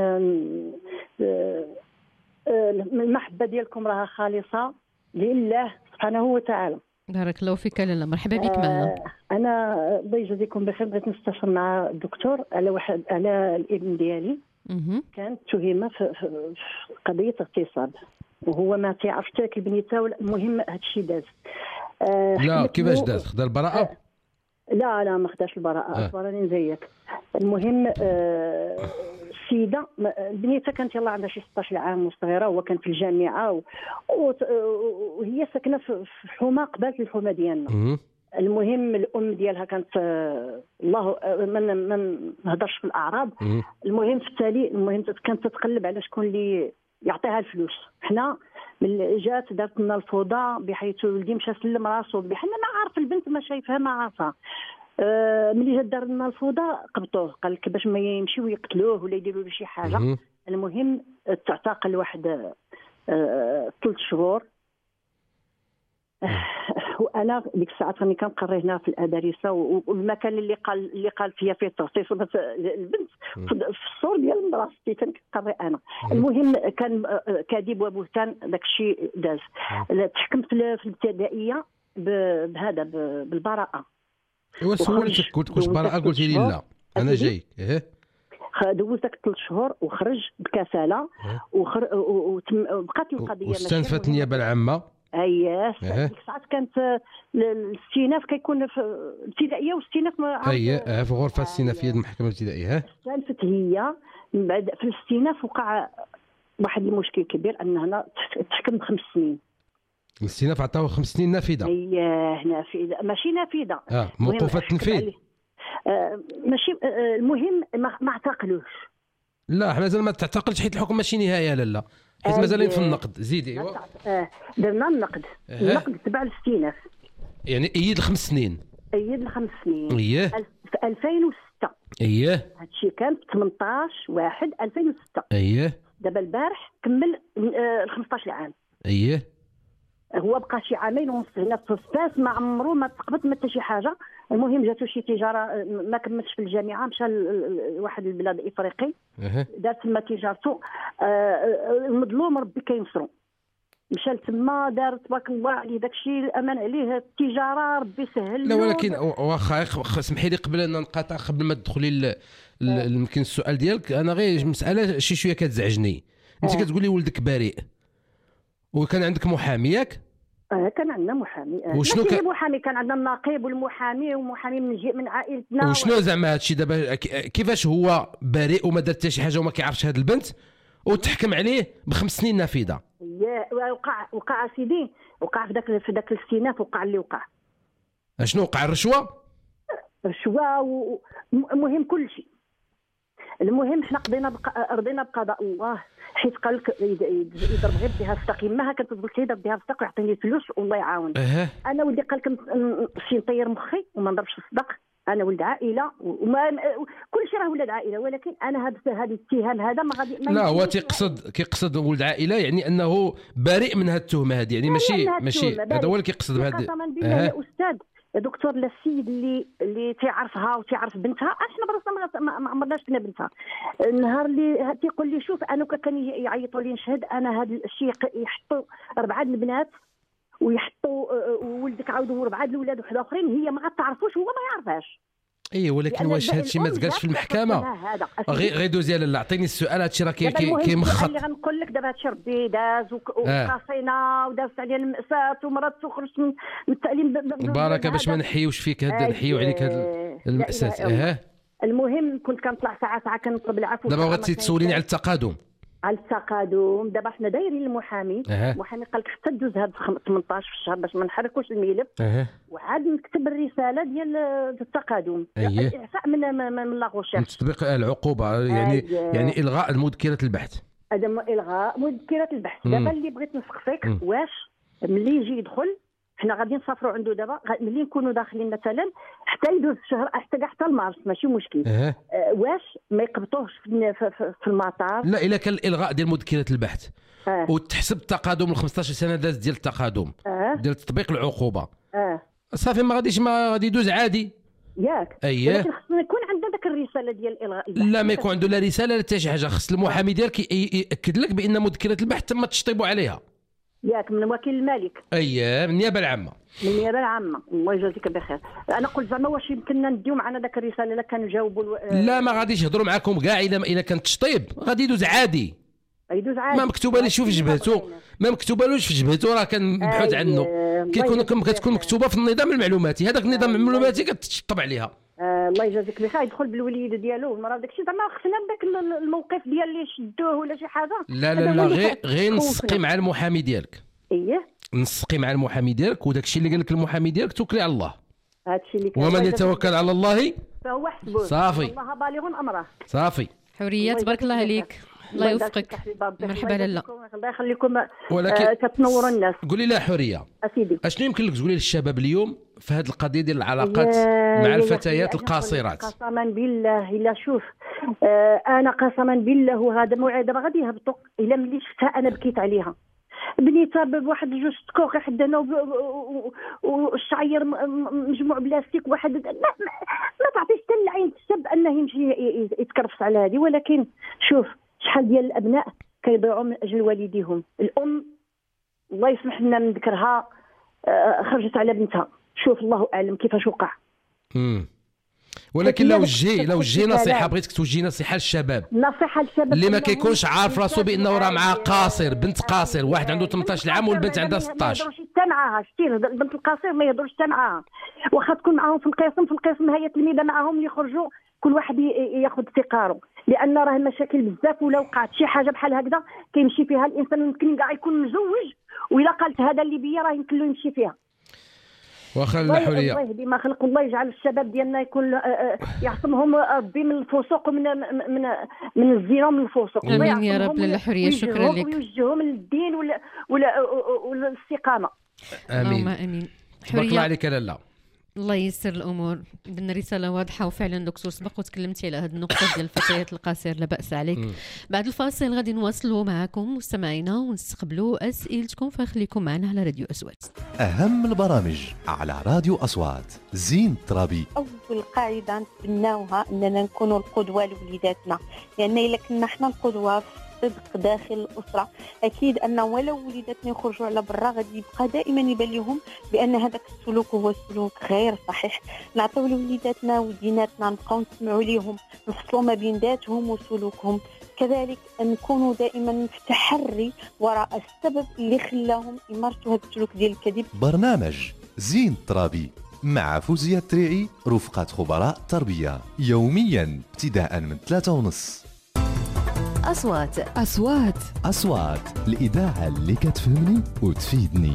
آه آه المحبه ديالكم راها خالصه لله سبحانه وتعالى بارك الله فيك لاله، مرحبا بك معنا. آه انا الله يجزيكم بخير، بغيت نستشر مع الدكتور على واحد على الابن ديالي. كانت تهمه في, في قضيه اغتصاب، وهو ما تعرفش تاكل بنيته. المهم هذا الشيء داز. آه لا كيفاش داز؟ خدا البراءه؟ آه لا لا ما خداش البراءه، اخبرني زيك. المهم آه السيده البنيته كانت يلاه عندها شي ستطاش عام وصغيره، وهو كان في الجامعه وهي ساكنه في حومه قبالة الحومه ديالنا. المهم الام ديالها كانت الله ما ما نهضرش في الاعراض. المهم في التالي المهم كانت تتقلب على شكون اللي يعطيها الفلوس. حنا من جات دارت لنا الفوضى بحيث ولدي مشى سلم راسو بحنا ما عارف البنت ما شايفها ما عارفه. آه ملي جات دار لنا الفوضى قبطوه، قال لك باش ما يمشيو يقتلوه ولا يديروا له شي حاجه. المهم تعتقل واحد آه ثلاث شهور. وانا ديك الساعات راني كنقري هنا في الادارسه، والمكان اللي قال اللي قال فيها فيه التغطيس البنت في الصور ديال مدرستي كنقري انا. المهم كان كاذب وبهتان داك الشيء داز. تحكمت في الابتدائيه بهذا بالبراءه. ايوا سولتك قلت واش براءه، قلتي لي لا انا جاي. ايه دوزت داك ثلاث شهور وخرج بكساله وبقات القضيه واستنفت النيابه العامه. اييه ديك الساعات كانت الاستئناف كيكون في الابتدائيه والاستئناف اييه في غرفه الاستئنافيه المحكمه الابتدائيه. ها استنفت هي من بعد في الاستئناف وقع واحد المشكل كبير، ان هنا تحكم بخمس سنين. الاستئناف عطاوه خمس سنين نافذه. اييه نافذه ماشي نافذه اه موقوفه التنفيذ. آه ماشي آه المهم ما اعتقلوش. لا مازال ما تعتقلش حيت الحكم ماشي نهايه لالا، حيت مازالين في النقد. زيدي. ايوا آه درنا النقد. آه. النقد تبع الاستئناف يعني ايد الخمس سنين. ايد الخمس سنين. اييه في ألفين وستة. اييه هادشي كان في ثمنطاش واحد ألفين وستة. اييه دابا البارح كمل ال خمسطاش عام. اييه هو بقى شي عامين ونص هنا في فاس، ما عمرو ما تقبض ما حتى شي حاجه. المهم جاتو شي تجاره، ما كملش في الجامعه، مشى لواحد البلاد الافريقي دار تما تجارته. المظلوم ربي كينصرو، مشى لتما دار تبارك الله عليه داكشي الامان عليه التجاره ربي سهل. لا ولكن واخا اسمحي لي قبل ان نقاطع، قبل ما تدخلي يمكن السؤال ديالك، انا غير مساله شي شويه كتزعجني. انت كتقولي ولدك بريء وكان عندك محامي ياك؟ اه كان عندنا محامي. اه وشنو كان محامي كان عندنا النقيب والمحامي ومحامي من جي من عائلتنا. وشنو زعما هادشي دابا كيفاش هو بريء وما دار حتى شي حاجه وما كيعرفش هاد البنت وتحكم عليه بخمس سنين نافذه؟ وقع وقع سيدي وقع في داك في داك الاستئناف وقع اللي وقع. اشنو وقع؟ الرشوه؟ الرشوه ومهم كل شيء. المهم حنا قضينا بق... رضينا بقضاء الله، حيت قال لك يضرب غير بها الصدق. ما كنت قلت لي ضرب بها الصدق ويعطيني الفلوس والله يعاون. أه. انا ولدي قال لك نمشي نطير مخي وما نضربش الصدق. انا ولد عائله وما كل شيء راه ولد عائله، ولكن انا هذا هذا الاتهام هذا ما غادي. لا هو تيقصد كيقصد ولد عائله، يعني انه بريء من هذه التهمه هذه، يعني ماشي ماشي هذا هو اللي كيقصد بهذا. قسما بالله يا استاذ يا دكتور، لا السيد اللي اللي تيعرفها وتيعرف بنتها، احنا براسنا ما عمرناش كنا بنتها. النهار اللي تيقول لي شوف انا كان يعيطوا لي نشهد، انا هذا الشيء يحطوا اربعه البنات ويحطوا ولدك عاودوا اربعه الاولاد وحده اخرين، هي ما تعرفوش هو ما يعرفش. اي ولكن واش هذا الشيء ما تقالش في المحكمه؟ غير غير دوزي لاله عطيني السؤال. هذا الشيء راه كيمخط. اللي غنقول لك دابا هذا الشيء ربي داز وقاصينا ودازت عليا المأساة ومرضت وخرجت من التعليم بركه باش ما نحيوش فيك هاد نحيو عليك هاد المأساة. اه المهم كنت كنطلع ساعه ساعه كنطلب العفو. دابا بغيتي تسوليني على التقادم. على التقادم دابا حنا دايرين المحامي. أه. المحامي قال لك حتى دوز هاد ثمنطاش في الشهر باش ما نحركوش الملف. أه. وعاد نكتب الرساله ديال التقادم. أيه. الاعفاء من من, من لاغوشيرش، تطبيق العقوبه يعني. أيه. يعني الغاء المذكره البحث. هذا الغاء مذكره البحث. دابا اللي بغيت نسقسيك واش ملي يجي يدخل حنا غادي نسافروا عنده دابا، ملي نكونوا داخلين مثلا حتى يدوز الشهر حتى كاع حتى المارس ماشي مشكل. أه. أه واش ما يقبطوهش في, في, في المطار؟ لا الا كان الالغاء ديال مذكره البحث أه. وتحسب التقادم ل خمسطاش سنه داز ديال التقادم أه. ديال تطبيق العقوبه اه صافي ما غاديش ما غادي يدوز عادي ياك. اييه ولكن خصنا يكون عندنا داك الرساله ديال الالغاء البحث. لا ما يكون عنده لا رساله لا حتى شي حاجه. خص المحامي ديالك ياكد لك بان مذكره البحث تم تشطيب عليها. ياك من وكيل الملك. اييه من النيابه العامه. من النيابه العامه، الله يجازيك بخير. انا قلت زعما واش يمكننا نديو معنا داك الرساله الا كانوا جاوبوا الو... لا ما غاديش يهضروا معاكم كاع الا الا كان تشطيب غادي يدوز عادي. يدوز عادي. ما مكتوبه ليش في جبهته، ما مكتوبه لوش في جبهته، راه كنبحث عنه. كيكون كتكون مكتوبه في النظام المعلوماتي، هذاك النظام المعلوماتي كتشطب عليها. آه الله يجازيك بخير. يدخل بالوليد ديالو المراه داكشي زعما خصنا بداك الموقف ديال اللي شدوه ولا شي حاجه. لا لا لا غير غير نسقي مع المحامي ديالك. اييه نسقي مع المحامي ديالك، وداك الشيء اللي قال لك المحامي ديالك توكلي على الله. هادشي اللي ومن يتوكل على الله فهو حسبه. صافي. الله بالغ امره. صافي. حوريه تبارك الله عليك. الله يوفقك. مرحبا لاله. الله يخليكم. ولكن آه كتنوروا الناس. قولي لها حوريه اسيدي اشنو يمكن لك تقولي للشباب اليوم في هذه القضيه ديال العلاقات مع الفتيات القاصرات؟ قسما بالله الا شوف آه انا قسما بالله وهذا موعد دابا غادي يهبطوا الا ملي شفتها انا بكيت عليها. بنيتها بواحد جوج كوخ حدا هنا والشعير مجموع بلاستيك واحد ما, ما تعطيش حتى العين الشاب انه يمشي يتكرفس على هذه. ولكن شوف شحال ديال الابناء كيضيعوا من اجل والديهم. الام الله يسمح لنا من ذكرها خرجت على بنتها. شوف الله اعلم كيفاش وقع. امم ولكن لو جي لو جي نصيحه بغيتك توجي نصيحه للشباب، نصيحه للشباب اللي ما كيكونش عارف راسو بانه راه معاه قاصر، بنت قاصر، واحد عنده ثمنطاش عام والبنت عندها ستطاش. ما يهضرش حتى معاها. شتي البنت القاصر ما يهضرش حتى معاها، واخا تكون معاهم في القسم في القسم هي تلميذه معاهم اللي يخرجوا كل واحد ياخذ ثقاره، لان راه المشاكل بزاف. ولا وقعت شي حاجه بحال هكذا كيمشي فيها الانسان، يمكن كاع يكون مزوج وإلا قالت هذا اللي بيا راه يمكن له يمشي فيها. واخا الحوريه الله يهدي ما خلق الله يجعل الشباب ديالنا يكون يعصمهم ربي من الفسوق ومن من من الزنا ومن الفسوق. امين يا رب. للحوريه شكرا لك. ويوجههم للدين ولا ولا والاستقامه. امين امين. تبارك الله عليك لاله. الله ييسر الامور. بدنا رساله واضحه وفعلا دكتور سبق وتكلمتي على هذه النقطه ديال الفتيات القاصر، لا باس عليك. م. بعد الفاصل غادي نواصلوا معكم مستمعينا ونستقبلوا اسئلتكم، فخليكم معنا على راديو اصوات. اهم البرامج على راديو اصوات. زين ترابي. اول قاعده نتبناوها اننا نكونوا القدوه لوليداتنا، لان الا كنا حنا القدوه صدق داخل الأسرة أكيد أن ولو وليداتنا يخرجوا على برا غادي يبقى دائما يبان لهم بأن هذاك السلوك هو سلوك غير صحيح. نعطيو لوليداتنا وديناتنا نبقاو نسمعوا ليهم، نفصلوا ما بين ذاتهم وسلوكهم. كذلك نكونوا دائما في تحري وراء السبب اللي خلاهم يمارسوا هذا السلوك ديال الكذب. برنامج زين ترابي مع فوزية التريعي رفقة خبراء تربية يوميا ابتداء من ثلاثة ونص. أصوات أصوات أصوات الإذاعة اللي كتفهمني وتفيدني.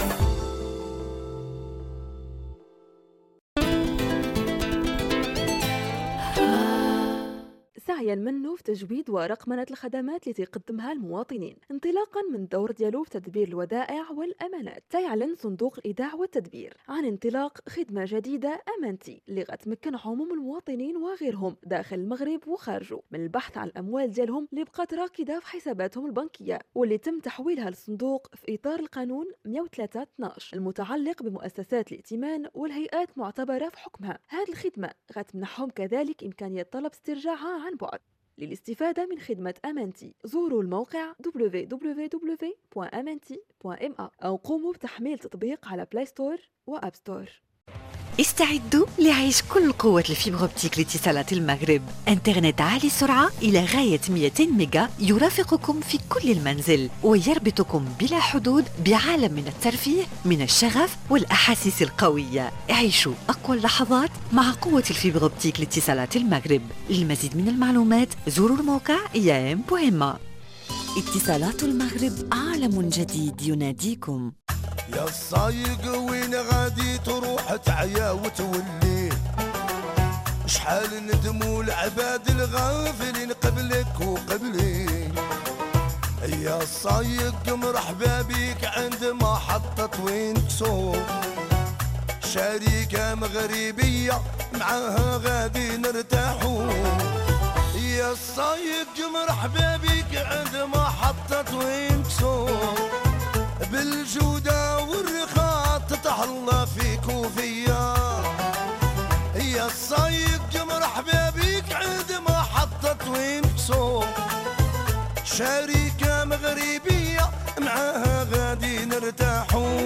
سعيا منه في تجويد ورقمنة الخدمات اللي تقدمها المواطنين، انطلاقا من الدور ديالو في تدبير الودائع والأمانات. تيعلن صندوق الإيداع والتدبير عن انطلاق خدمة جديدة أمانتي اللي غتمكن عموم المواطنين وغيرهم داخل المغرب وخارجه من البحث عن الأموال ديالهم اللي بقات راكدة في حساباتهم البنكية، واللي تم تحويلها للصندوق في إطار القانون مئة وثلاثة اثناش المتعلق بمؤسسات الائتمان والهيئات معتبرة في حكمها. هذه الخدمة غتمنحهم كذلك إمكانية طلب استرجاعها عن بعد. للاستفادة من خدمة أمانتي زوروا الموقع دبليو دبليو دبليو دوت أمانتي دوت إم إيه أو قوموا بتحميل تطبيق على بلاي ستور وأب ستور. استعدوا لعيش كل قوة الفيبر اوبتيك لاتصالات المغرب. انترنت عالي السرعة إلى غاية مئتين ميجا يرافقكم في كل المنزل ويربطكم بلا حدود بعالم من الترفيه من الشغف والأحاسيس القوية. عيشوا أقوى اللحظات مع قوة الفيبر اوبتيك لاتصالات المغرب. للمزيد من المعلومات زوروا الموقع اي ام دوت ام إيه. اتصالات المغرب عالم جديد يناديكم. يا الصايق وين غادي تروح تعيا وتولي، شحال ندموا العباد الغافلين قبلك وقبلي. يا الصايق مرحبا بيك عند محطة وين كسوم، شركة مغربية معاها غادي نرتاحوا. يا الصايق مرحبا بيك عند محطة وين كسوم، بالجودة والرخاء تتهلا فيك وفيا. يا الصايق مرحبا بيك عند محطة وين كسوم، شركة مغربية معاها غادي نرتاحوا.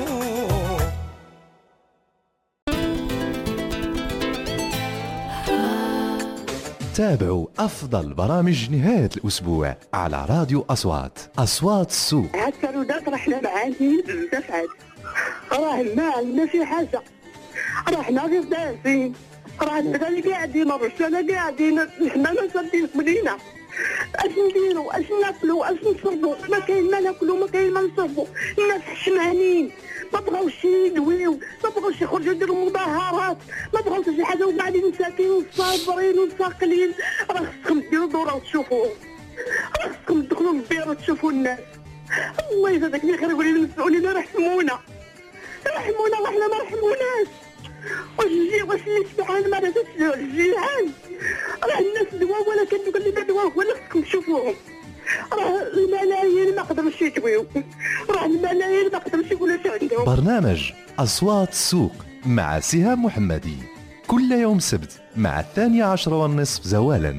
تابعوا أفضل برامج نهاية الأسبوع على راديو أصوات. أصوات السوق. عاد سرودات رحنا معازين بزاف عاد، راه الماء ماشي حاجة، رحنا غير دازين، راه غير قاعدين الرجالة قاعدين حنا ما سادين مدينة. اش نديرو اش ناكلو اش نشربو؟ ما كاين ما ناكلو ما كاين ما نشربو. الناس حشمانين ما بغاوش يدويو، ما بغاوش يخرجوا يديروا مظاهرات، ما بغاوش شي حاجه وقاعدين مساكين صابرين وساقلين. راه خصكم ديروا دوره وتشوفوهم، راه خصكم تدخلوا للبير وتشوفوا الناس. الله يجازيك بخير قولي للمسؤولين رحمونا رحمونا وحنا ما رحموناش. واش الجي واش اللي شبعان ما راه الجيعان؟ راه الناس دواء ولا كندوك اللي دواء ولا خصكم تشوفوهم. راه الملايين ما قدرش يدويو، راه الملايين ما قدرش يقولوا اش عندهم. برنامج أصوات السوق مع سهام محمدي كل يوم سبت مع الثانية عشر والنصف زوالا.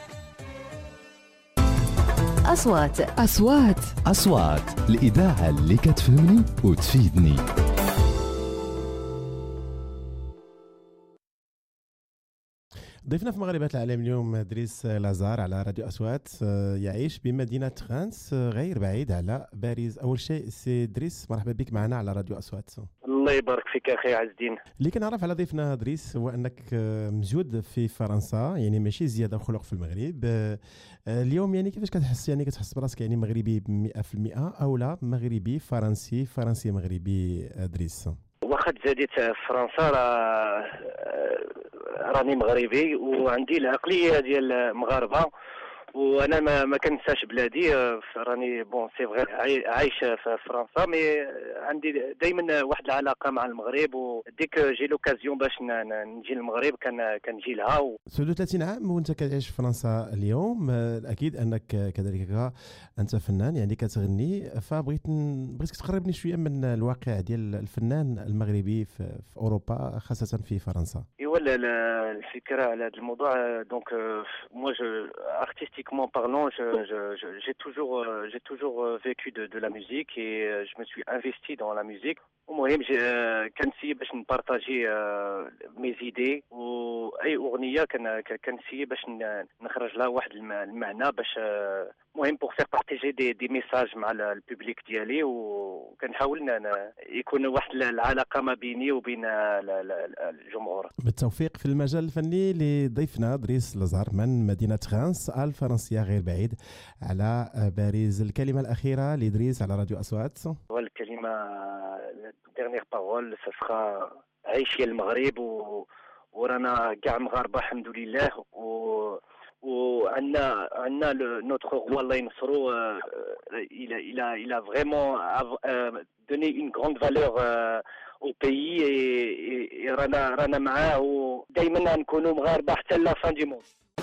أصوات أصوات أصوات الإذاعة اللي كتفهمني وتفيدني. ضيفنا في مغربات العالم اليوم دريس لازار على راديو أصوات، يعيش بمدينة خانس غير بعيد على باريس. أول شيء سي دريس مرحبا بك معنا على راديو أصوات. الله يبارك فيك أخي عز الدين. اللي كنعرف على ضيفنا دريس هو أنك موجود في فرنسا، يعني ماشي زيادة وخلق في المغرب. اليوم يعني كيفاش كتحس؟ يعني كتحس براسك يعني مغربي مئة في المئة أو لا مغربي فرنسي فرنسي مغربي دريس؟ واخا تزاديت في فرنسا راه راني مغربي وعندي العقليه ديال المغاربه، وانا ما ما كنساش بلادي. راني بون سي فغي عايش في فرنسا، مي عندي دائما واحد العلاقه مع المغرب، وديك جي لوكازيون باش نجي للمغرب كان كنجي لها. سبعة وثلاثين عام وانت كتعيش في فرنسا اليوم، اكيد انك كذلك انت فنان يعني كتغني، فبغيت بغيتك تقربني شويه من الواقع ديال الفنان المغربي في, في اوروبا خاصه في فرنسا. ايوا الفكره على هذا الموضوع دونك مو جو artistiquement parlant, je, je, je, j'ai toujours, euh, j'ai toujours vécu de, de la musique et euh, je me suis investi dans la musique. المهم كنسي باش نبارطاجي مي زيدي، واي اغنيه كان كنسي باش نخرج لها واحد المعنى، باش المهم بوغ فيغ بارطاجي دي دي ميساج مع البوبليك ديالي، وكنحاول يكون واحد العلاقه ما بيني وبين الجمهور. بالتوفيق في المجال الفني لضيفنا دريس لازار من مدينه خانس الفرنسيه غير بعيد على باريس. الكلمه الاخيره لدريس على راديو أصوات. والكلمه dernière parole ce sera عيش يا المغرب، و ورانا كاع مغاربه الحمد لله، و وعندنا عندنا notre roi الله ينصرو. il a il a il a vraiment donné une grande valeur au pays et رانا رانا معاه، ودائما نكونوا مغاربه حتى لا فان دي موند.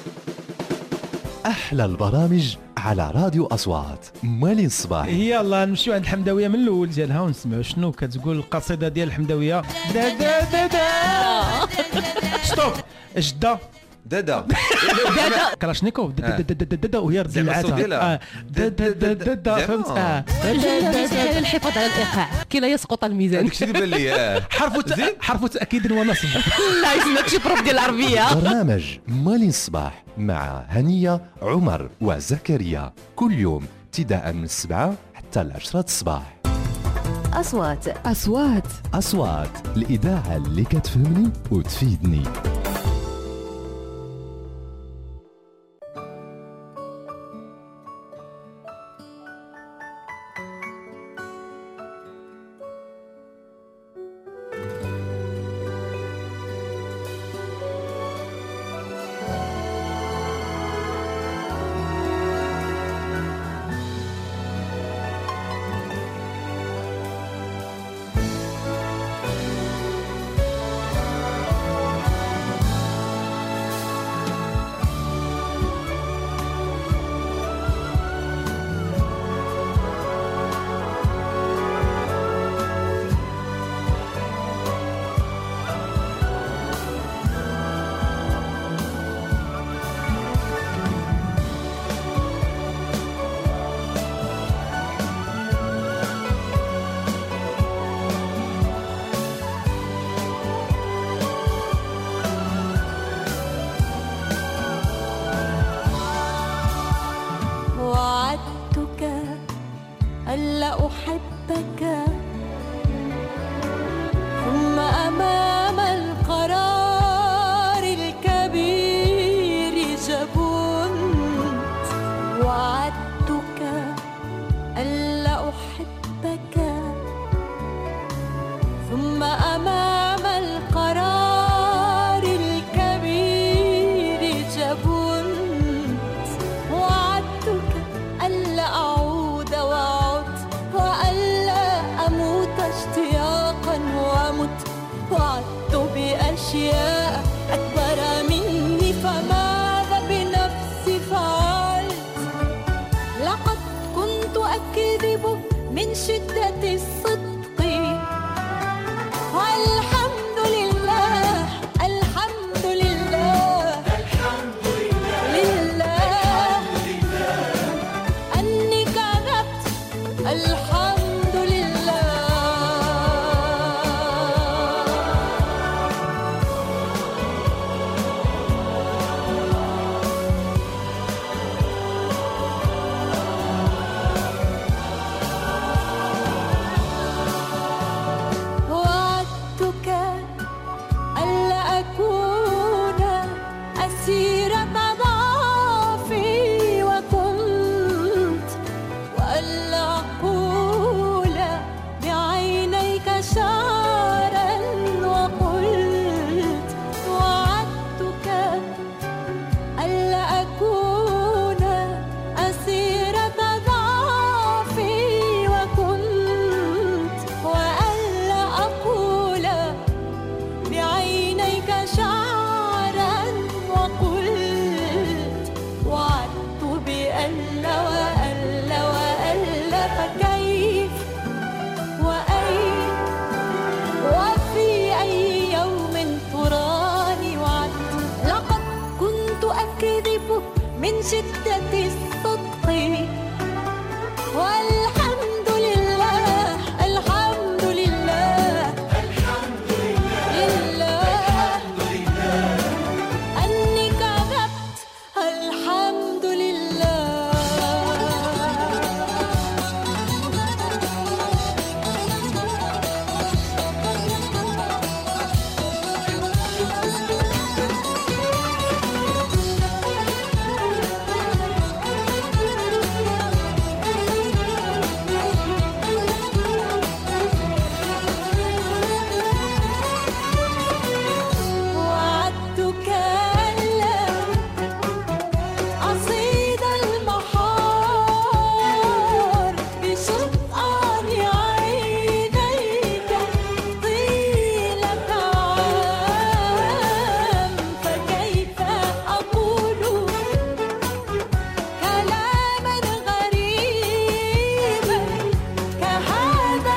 أحلى البرامج على راديو أصوات مالين الصباح. يلا نمشيو عند الحمداويه من الاول ديالها ونسمعوا شنو كتقول القصيده ديال الحمداويه. دا دا دا دا ستوب جده دادا دادا كلاشنيكوف دادا دادا دادا وهي رد العاتها دادا دادا دادا فهمت. اه دادا الحفاظ على الايقاع كي لا يسقط الميزان. داكشي اللي بان لي حرف حرف تاكيد ونصب. لا يسمعك شي بروف ديال العربيه. برنامج مالين الصباح مع هنية عمر وزكريا كل يوم ابتداء من السبعة حتى العشرة الصباح. أصوات أصوات أصوات الإذاعة اللي كتفهمني وتفيدني. ثم أمام القرار الكبير جبنت. وعدتك ألا أعود وعدت، وألا أموت اشتياقا ومت. وعدت بأشياء أكبر مني، فماذا بنفسي فعلت؟ لقد كنت أكذب من شدة الصدق، والحمد لله الحمد لله الحمد لله أني كذبت. الحمد لله. وعدتك ألا أكون أسيرة ضعفي، وكنت وألا أقول بعينيك شعرا، وقلت. وعدتك ألا أكون أسيرة ضعفي، وكنت وألا أقول بعينيك شعرا، وقلت. وعدت بألا وألا وألا، فكيف وأين وفي أي يوم تراني وعدت؟ لقد كنت أكذب من شدة الصدق، والحمد لله الحمد لله الحمد لله أني كذبت. الحمد لله. وعدتك ألا أصيد المحار بشطآن عينيك طيلة عام، فكيف أقول كلاما غريبا كهذا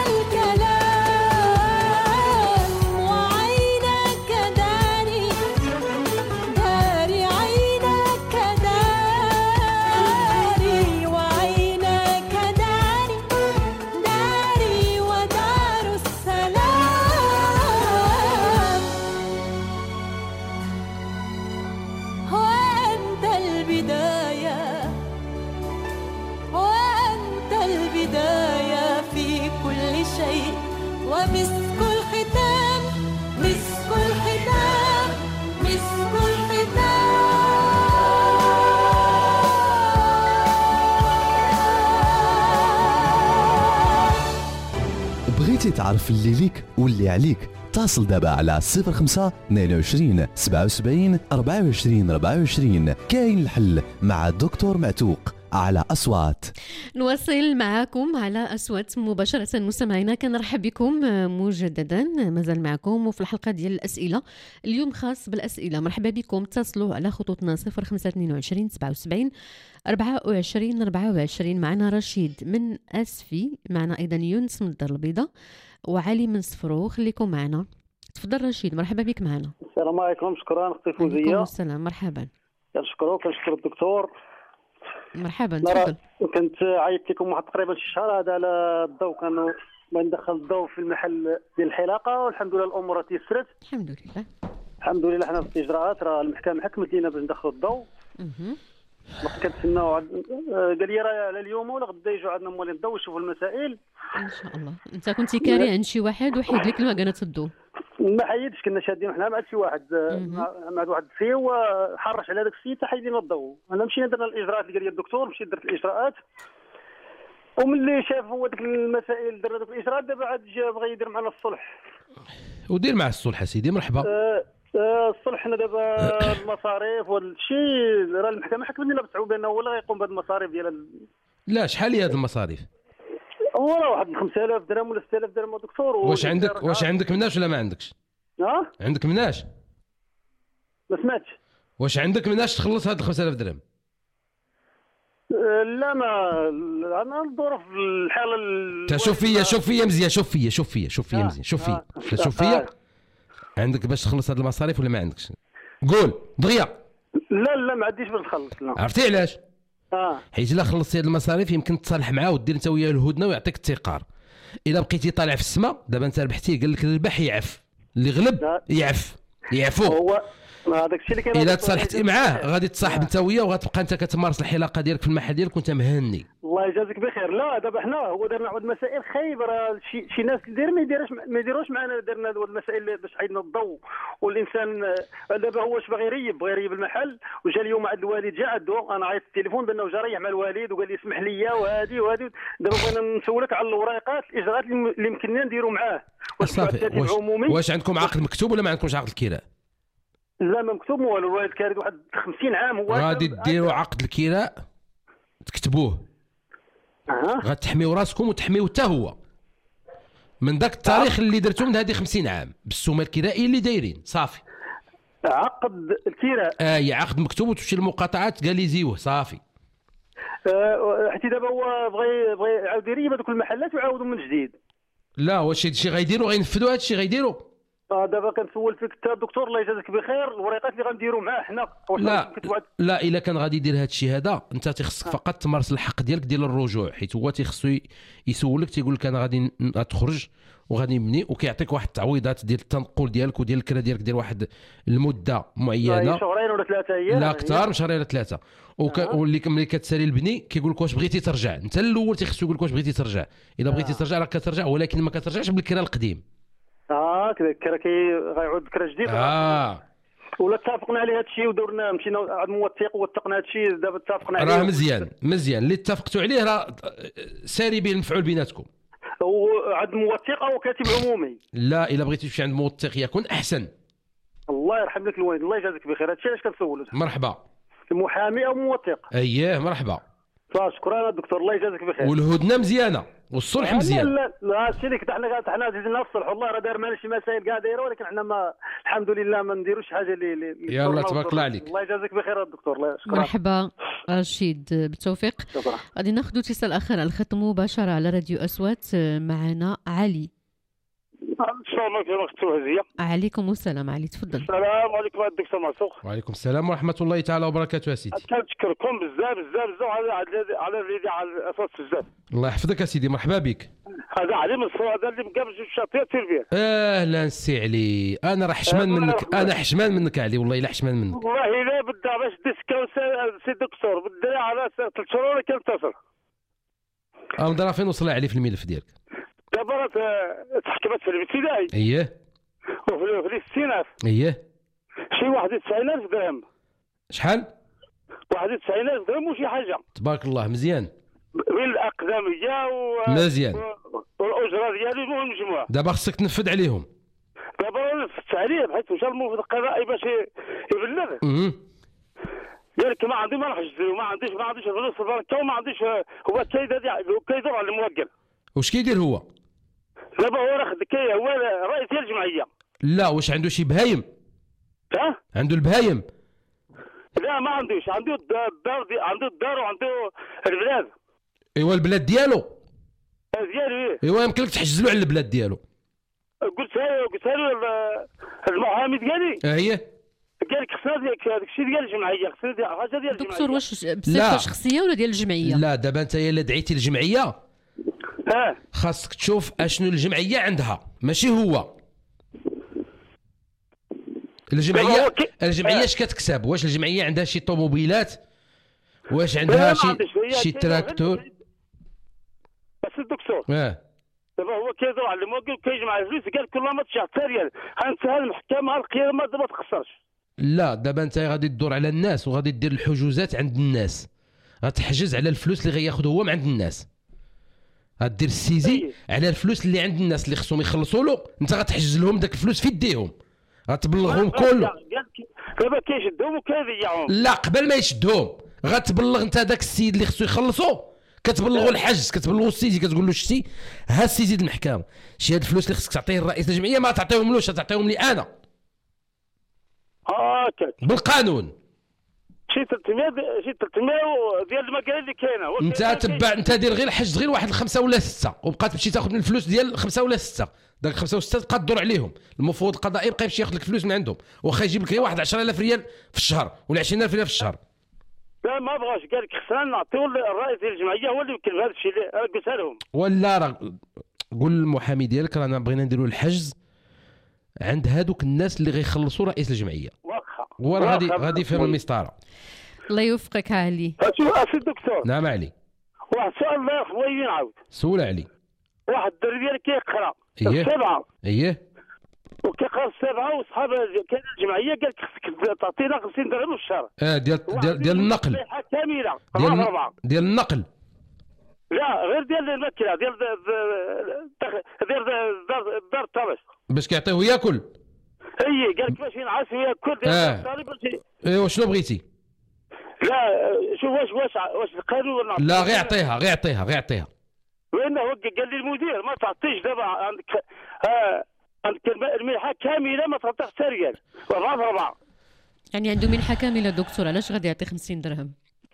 الكلام؟ وعينك داري داري عينك داري، وعينك داري داري ودار السلام. وأنت البداية وأنت البداية في كل شيء، ومسك الختام مسك الختام مسك الختام. بغيتي تعرف اللي ليك واللي عليك؟ اتصل دابا على صفر خمسة اثنين وعشرين سبعة وسبعين أربعة وعشرين أربعة وعشرين. كاين الحل مع دكتور معتوق على أصوات. نواصل معكم على أصوات مباشرة مستمعينا. كنرحب بكم مجددا، مازال معكم وفي الحلقة ديال الأسئلة اليوم خاص بالأسئلة. مرحبا بكم، اتصلوا على خطوطنا صفر خمسة اثنين وعشرين سبعة وسبعين أربعة وعشرين أربعة وعشرين. معنا رشيد من أسفي، معنا أيضا يونس من الدار البيضاء، وعلي من صفرو. خليكم معنا. تفضل رشيد، مرحبا بك معنا. السلام عليكم. شكرا اختي فوزيه. عليكم السلام، مرحبا. كنشكرو كنشكر الدكتور. مرحبا، تفضل. كنت عيطت لكم واحد تقريبا شي شهر هذا على الضوء، كانوا ما ندخل الضوء في المحل ديال الحلاقه، والحمد لله الامور تيسرت. الحمد لله الحمد لله. حنا في الاجراءات، راه المحكمه حكمت لينا باش ندخلوا الضوء. كنتسناو قال لي راه على اليوم ولا غدا يجوا عندنا موالين الضوء ويشوفوا المسائل ان شاء الله. انت كنتي كاري عند شي واحد وحيد لك المكانه الضوء؟ ما حيدش، كنا شادين حنا مع شي واحد مع واحد السي وحرش على داك السيد حتى حيدين الضوء. انا مشينا درنا الاجراءات اللي قال لي الدكتور، مشيت درت الاجراءات، وملي شاف هو ديك المسائل درنا ديك الاجراءات، دابا عاد جا بغى يدير معنا الصلح. ودير مع الصلح سيدي مرحبا. أه أه الصلح حنا دابا المصاريف وهذا الشيء راه المحكمه حكمتني لا بتعوب بانه هو اللي غيقوم بهذه المصاريف ديال. لا شحال هي هذه المصاريف؟ هو راه واحد خمسة آلاف درهم ولا ستة آلاف درهم دكتور. واش عندك واش عندك مناش ولا ما عندكش؟ ها عندك مناش؟ ما سمعتش. واش عندك مناش تخلص هاد خمسة آلاف درهم؟ أه لا ما انا الظروف الحاله تا شوف فيا شوف فيا مزيان شوف فيا شوف فيا شوف فيا مزيان شوف فيا شوف فيا عندك باش تخلص هاد المصاريف ولا ما عندكش؟ قول دغيا. لا لا ما عنديش باش نخلص. لا عرفتي علاش؟ اه حيت الا خلصتي هاد المصاريف يمكن تصالح معاه ودير انت وياه الهدنه ويعطيك التقار. الا بقيتي طالع في السماء دابا انت ربحتي قال لك الربح يعف اللي غلب يعف يعفو. هو هذاك الشيء اللي كاين. الا تصالحتي معاه غادي تصاحب انت وياه وغتبقى انت كتمارس الحلاقه ديالك في المحل ديالك وانت مهني. الله يجازيك بخير. لا دابا حنا هو دارنا واحد المسائل خايبه راه شي شي ناس اللي داير ما يديروش ما يديروش معنا درنا هاد المسائل باش عيدنا الضوء والانسان دابا هو واش باغي يريب بغى يريب المحل وجا اليوم عند الوالد جا عندو انا عيطت التليفون بانه جا ريح مع الوالد وقال لي اسمح لي وهادي وهادي. دابا بغينا نسولك على الورايقات الاجراءات اللي يمكننا نديروا معاه. واش صافي واش, واش عندكم عقد مكتوب ولا ما عندكمش عقد الكراء؟ لا ما مكتوب والو. الوالد كارد واحد خمسين عام هو غادي ديروا عقد الكراء تكتبوه. أه. غتحميو راسكم وتحميو حتى هو من ذاك التاريخ اللي درتو من هذه خمسين عام بالسومه الكرائي اللي دايرين صافي. عقد الكراء اي آه عقد مكتوب وتمشي للمقاطعات تقاليزيوه صافي. أه حتى دابا هو بغى بغى يعاود يريب هذوك المحلات ويعاودوا من جديد. لا واش هادشي غيديروا غينفذوا هادشي غيديروا. اه دابا كنسول فيك انت الدكتور الله يجازيك بخير الوريقات اللي غنديروا معاه حنا. لا لا الا كان غادي يدير هذا الشيء هذا انت تيخصك فقط تمارس الحق ديالك ديال الرجوع حيت هو تيخصو يسولك تيقول لك انا غادي تخرج وغادي نبني وكيعطيك واحد التعويضات ديال التنقل ديالك وديال الكرا ديالك ديال واحد المده معينه شهرين ولا ثلاثه ايام لا اكثر من شهرين ولا ثلاثه وك... آه. واللي ملي كتسالي البني كيقول لك واش بغيتي ترجع انت الاول تيخصو يقول لك واش بغيتي ترجع. الا بغيتي آه. ترجع راه كترجع ولكن ما كترجعش بالكرا القديم. اه كذا الكرا كي غيعود كرا جديد. اه ولا اتفقنا على هذا الشيء ودرنا مشينا عند موثق ووثقنا هذا الشيء دابا اتفقنا عليه. راه مزيان مزيان اللي اتفقتوا عليه راه ساري به المفعول بيناتكم. وعند موثق او كاتب عمومي. لا الا بغيتي تمشي عند موثق يكون احسن. الله يرحم لك الوالد الله يجازيك بخير. هذا الشيء علاش كنسولك. مرحبا. محامي او موثق. اييه مرحبا. شكرا دكتور الله يجازيك بخير. والهدنه مزيانه والصلح مزيان. لا لا هادشي اللي حنا حنا زيدنا الصلح والله راه دار معنا شي مسائل كاع دايره ولكن حنا ما الحمد لله ما نديروش حاجه اللي يلا تبارك الله عليك. الله يجازيك بخير الدكتور الله شكرا. مرحبا رشيد بالتوفيق. غادي ناخذ اتصال اخر على الخط مباشره على راديو اصوات. معنا علي. السلام عليكم اختي وهزيه. عليكم السلام علي تفضل. السلام عليكم الدكتور معصوق. وعليكم السلام ورحمه الله تعالى وبركاته يا سيدي. كنشكركم بزاف بزاف بزاف على على الفيديو على الاساس بزاف. الله يحفظك يا سيدي مرحبا بك. هذا علي من الصور هذا اللي مقابل جوج شاطئ تربيه. اهلا سي علي انا راه حشمان منك انا حشمان منك علي والله الا حشمان منك. والله الا بدها باش ديسكاو سي دكتور بدري على ثلاث شهور كنتصل. انظر فين وصل علي في الملف ديالك. دابا راه تحكمت في الابتدائي. اييه. وفي الستينات. اييه. شي واحد وتسعين ألف درهم. شحال؟ واحد وتسعين ألف درهم وشي حاجه. تبارك الله مزيان. بالاقدميه و مزيان. والاجره ديالي والمجموع. دابا خصك تنفذ عليهم. دابا راه نفذت عليه بحيث مشى المفوض القضائي باش يبلغ. اها. قال لك ما عندي ما نحجز وما عنديش ما عنديش فلوس في البنكه وما عنديش هو كيد كيدور على الموكل. واش كيدير هو؟ دابا هو راه كي هو رئيس ديال الجمعيه. لا واش عنده شي بهايم؟ ها؟ عنده البهايم؟ لا ما عندوش عنده الدار دي عنده الدار وعنده البلاد. ايوا البلاد ديالو؟ ديالو ايوا يمكن لك تحجز له على البلاد ديالو. قلت له قلت له المحامي ديالي. اه هي قال لك خصنا هذاك الشيء ديال الجمعيه خصنا ديال حاجه ديال الجمعيه. دكتور واش بصفه شخصيه ولا ديال الجمعيه؟ لا دابا انت الا دعيتي الجمعيه اه خاصك تشوف اشنو الجمعيه عندها ماشي هو. الجمعيه الجمعيه اش كتكسب؟ واش الجمعيه عندها شي طوموبيلات؟ واش عندها شي شي تراكتور؟ بس الدكتور اه دابا هو كيدور على الموكل كيجمع الفلوس قال كل ما تشع حتى ريال غنسهل المحكمه القيامه ما تخسرش. لا دابا انت غادي تدور على الناس وغادي دير الحجوزات عند الناس غتحجز على الفلوس اللي غياخذ هو من عند الناس. غدير السيزي على الفلوس اللي عند الناس اللي خصهم يخلصوا له، انت غتحجز لهم داك الفلوس في يديهم، غتبلغهم كله. دابا كيشدهم وكيضيعهم. لا قبل ما يشدهم غتبلغ انت داك السيد اللي خصو يخلصوا، كتبلغوا الحجز، كتبلغوا السيدي، كتقول له شتي ها السيدي المحكمه، شي هاد الفلوس اللي خصك تعطيه الرئيس الجمعيه ما تعطيهملوش، تعطيهم لي انا هاكاك بالقانون. شي ثلاثمية شي ثلاثمية ديال المكان اللي كاينه. انت تبع انت دير غير الحجز غير واحد الخمسه ولا سته، وبقى تمشي تاخذ من الفلوس ديال خمسه ولا سته، داك خمسه وسته تبقى تدور عليهم، المفوض القضائي يبقى يمشي ياخذ لك فلوس من عندهم، واخا يجيب لك غير واحد عشرة آلاف ريال في الشهر ولا عشرين ألف ريال في الشهر. لا ما بغاش، قال لك خصنا نعطيو الرئيس ديال الجمعيه هو اللي يمكن هذا الشيء اللي قلتها لهم. ولا راه قول للمحامي ديالك رانا بغينا نديروا الحجز عند هادوك الناس اللي غيخلصوا رئيس الجمعيه. واخا هو راه غادي غادي يفهم المسطره. الله يوفقك علي. شوف اسي الدكتور. نعم علي. واحد السؤال الله يرحمه وين عاود. سول علي. واحد الدري ديالك كيقرا ايه السبعه. ايه. وكيقرا السبعه وصحاب كاين الجمعيه قال لك خصك تعطينا خمسين درهم في الشهر. اه ديال ديال ديال النقل. كامله ديال ديال النقل. لا غير ديال الماكله ديال ديال دار الطابس. باش كيعطيوه ياكل. اي قال لك باش ينعس وياكل ديال آه. الطالب. ايوا شنو بغيتي؟ لا شوف واش واش واش القانون. لا غير يعطيها غير يعطيها غير يعطيها. وين هو قال لي المدير ما تعطيش دابا عندك ها عندك المنحه كامله ما تعطيش حتى ريال أربعة في أربعة. يعني عنده منحه كامله دكتور، علاش غادي يعطي خمسين درهم؟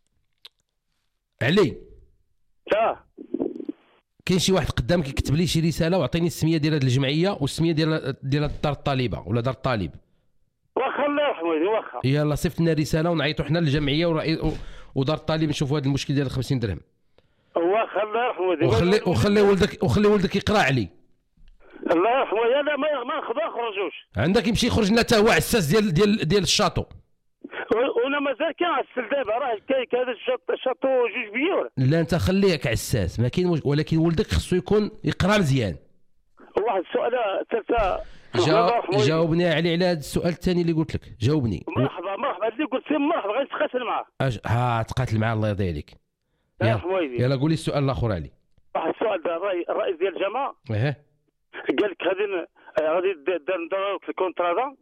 علي لا كاين شي واحد قدامك يكتب لي شي رساله وعطيني السميه ديال هذه الجمعيه والسميه ديال ديال دار الطالبه ولا دار الطالب. واخا الله يرحمه واخا. يلا صيفط لنا رساله ونعيطوا حنا للجمعيه ورئيس ودار الطالب نشوفوا هذا المشكل ديال خمسين درهم. واخا الله يرحمه. وخلي وخلي ولدك وخلي ولدك يقرا علي. الله يرحمه. يا لا ما ما ناخذ خرجوش. عندك يمشي يخرج لنا حتى هو عساس ديال ديال ديال الشاطو. وانا مازال كنعسل دابا راه كاين هذا الشاطو جوج بيور. لا انت خليك عساس ما كاين مش... ولكن ولدك خصو يكون يقرا مزيان. واحد السؤال ثالثه. جا... جاوبني علي على هذا السؤال الثاني اللي قلت لك، جاوبني. مرحبا مرحبا اللي قلت لي مرحبا غير تقاتل معاه. أج... ها تقاتل معاه الله يرضي عليك. يلا يلا قولي السؤال الاخر علي. واحد السؤال الرئيس ديال الجامعه ايه قال لك غادي غادي نديروا لك الكونترا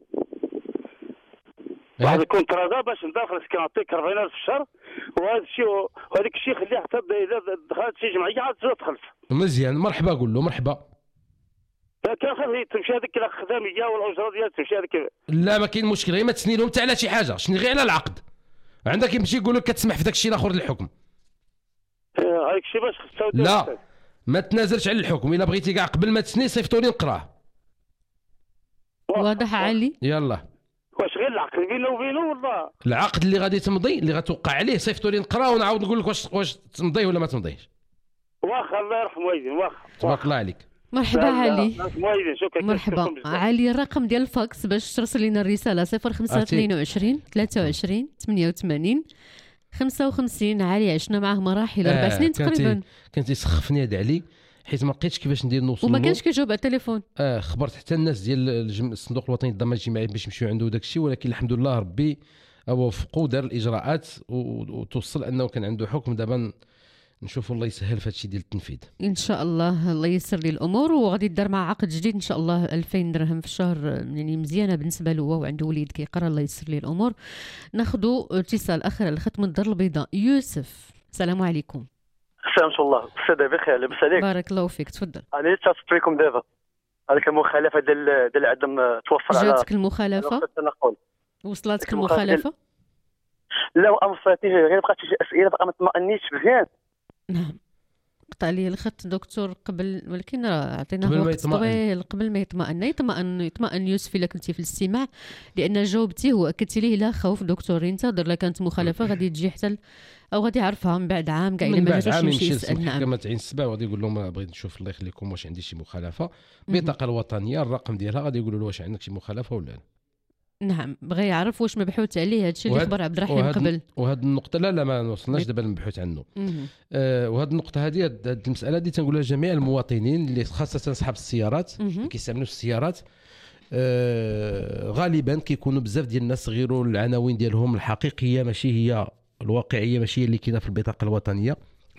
واحد الكونترا باش ندخل كنعطيك أربعين ألف في الشهر، وهذا الشيء وهذاك الشيء خليه حتى اذا دخلت شي جمعيه عاد تخلص. مزيان مرحبا قول له مرحبا. كان خليه تمشي هذيك الخداميه والاجره ديالها تمشي هذيك. لا ما كاين مشكل، غير ما تسني لهم حتى على شي حاجه، شني غير على العقد. عندك يمشي يقول لك كتسمح في داك الشيء الاخر للحكم. هذاك الشيء باش خصو. لا ما تنازلش على الحكم، الا بغيتي كاع قبل ما تسني صيفطوا لي نقراه. واضح علي. يلا واش غير العقد بينه وبينه ولا العقد اللي غادي تمضي اللي غتوقع عليه صيفطوا لي نقراه ونعاود نقول لك واش واش تمضيه ولا ما تمضيهش. واخا الله يرحم والدين واخا. تبارك الله عليك. مرحبا علي. شكرا. مرحبا علي. الرقم ديال الفاكس باش ترسل لنا الرساله صفر خمسة اثنين وعشرين ثلاثة وعشرين ثمانية وثمانين خمسة وخمسين. علي عشنا معاه مراحل اربع آه سنين تقريبا. كنتي سخفني هذا علي حيت ما لقيتش كيفاش ندير نوصل وما كانش كيجاوب على التليفون. اه خبرت حتى الناس ديال الجم... الصندوق الوطني للضمان الاجتماعي باش يمشيو عنده داك الشيء، ولكن الحمد لله ربي وفقوا دار الاجراءات وتوصل انه كان عنده حكم. دابا نشوفوا الله يسهل في هذا الشيء ديال التنفيذ ان شاء الله. الله ييسر لي الامور وغادي يدار مع عقد جديد ان شاء الله ألفين درهم في الشهر، يعني مزيانه بالنسبه له هو وعنده وليد كيقرا. الله ييسر لي الامور. ناخذوا اتصال اخر على الخط من الدار البيضاء. يوسف السلام عليكم. السلام الله استاذ بخير لاباس عليك؟ بارك الله فيك تفضل. انا اتصلت بكم دابا هذيك المخالفه ديال ديال عدم توفر على جاتك المخالفه؟ وصلتك المخالفه؟ لا ما وصلتنيش، غير بقات شي اسئله بقى ما طمأنيتش مزيان. نعم قطع لي الخط دكتور قبل، ولكن راه عطيناه وقت طويل قبل ما يطمئن. يطمئن يطمئن يوسف الا كنتي في الاستماع، لان جاوبتيه واكدتي ليه لا خوف دكتور ينتظر. لا كانت مخالفه غادي تجي حتى او غادي يعرفها من بعد عام كاع الا ما جاش يمشي يسال. نعم كما تعين السبع وغادي يقول لهم بغيت نشوف الله يخليكم واش عندي شي مخالفه. البطاقه الوطنيه الرقم ديالها غادي يقولوا له واش عندك شي مخالفه ولا لا. نعم بغى يعرف واش مبحوث عليه. هادشي اللي خبر عبد الرحيم وهاد قبل. وهذه النقطه لا لا ما وصلناش دابا نبحث عنه. آه وهذه النقطه هذه هذه المساله دي تنقولها لجميع المواطنين اللي خاصه اصحاب السيارات اللي كيستعملوا السيارات. آه غالبا كيكونوا بزاف ديال الناس غيروا العناوين ديالهم الحقيقيه ماشي هي الواقعيه، ماشي هي اللي كاينه في البطاقه الوطنيه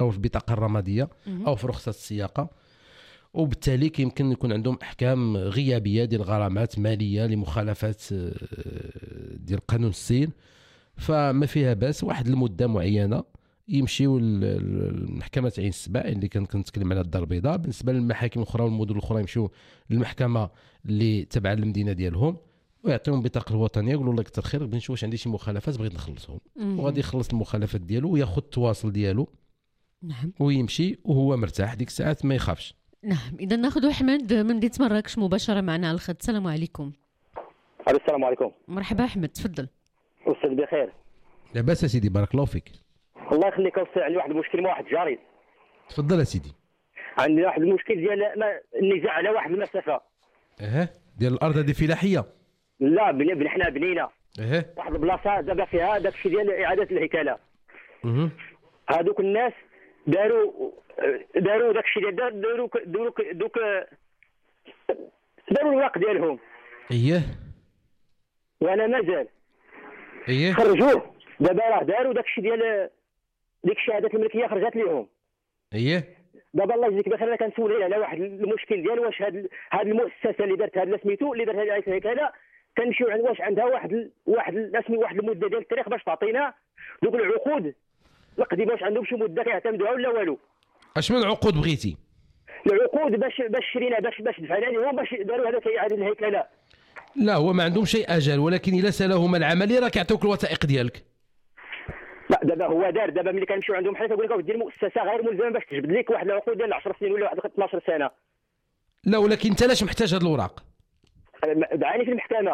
او في البطاقه الرماديه او في رخصه السياقه، وبالتالي كيمكن يكون عندهم احكام غيابيه ديال غرامات ماليه لمخالفات ديال قانون السير. فما فيها باس واحد المده معينه يمشيو المحكمه عين السبع اللي كان كنتكلم على الدار البيضاء. بالنسبه للمحاكم الاخرى والمدن الاخرى يمشيو للمحكمه اللي تبع المدينه ديالهم ويعطيهم البطاقه الوطنيه، يقولوا لك كثر خير بغيت نشوف واش عندي شي مخالفات بغيت نخلصهم، وغادي يخلص المخالفات ديالو وياخذ التواصل ديالو. نعم. ويمشي وهو مرتاح ديك الساعات ما يخافش. نعم. اذا ناخذ احمد من مدينه مراكش مباشره معنا على الخط. السلام عليكم. السلام عليكم. مرحبا احمد، تفضل. استاذ بخير. لاباس سيدي بارك الله فيك. الله يخليك استاذ، عندي واحد المشكل مع واحد جاري. تفضل يا سيدي. عندي واحد المشكل ديال النزاع على واحد المسافه. اها ديال الارض هذه فلاحيه؟ لا بني بن حنا بنينا. اها واحد البلاصه دابا فيها داك الشيء ديال اعاده الهيكله. اها هذوك الناس داروا داروا داك الشيء ديال داروا داروا دوك داروا الورق ديالهم. اييه. وانا مازال. اييه. خرجوه دابا راه داروا داك الشيء ديال ديك الشهادات الملكيه خرجت لهم. اييه. دابا الله يجزيك بخير، انا كنسول على واحد المشكل ديال واش هاد هاد المؤسسه اللي دارت هاد سميتو اللي دارت هاد الهيكله كنمشيو عند واش عندها واحد ال... واحد اسمي واحد المده ديال التاريخ باش تعطينا دوك العقود القديمه، واش عندهم شي مده كيعتمدوها ولا والو؟ اش من عقود بغيتي؟ العقود باش باش شرينا باش باش دفعنا لهم باش داروا هذاك اعاده الهيكله. لا هو ما عندهم شيء اجل، ولكن الا سالهم العملي راه كيعطيوك الوثائق ديالك. لا دابا هو دار دابا ملي كنمشيو عندهم حيت يقول لك ودي المؤسسه غير ملزمه باش تجبد لك واحد العقود ديال عشر سنين ولا واحد اثناش سنه. لا ولكن انت علاش محتاج هاد الاوراق؟ دعاني في المحكمه.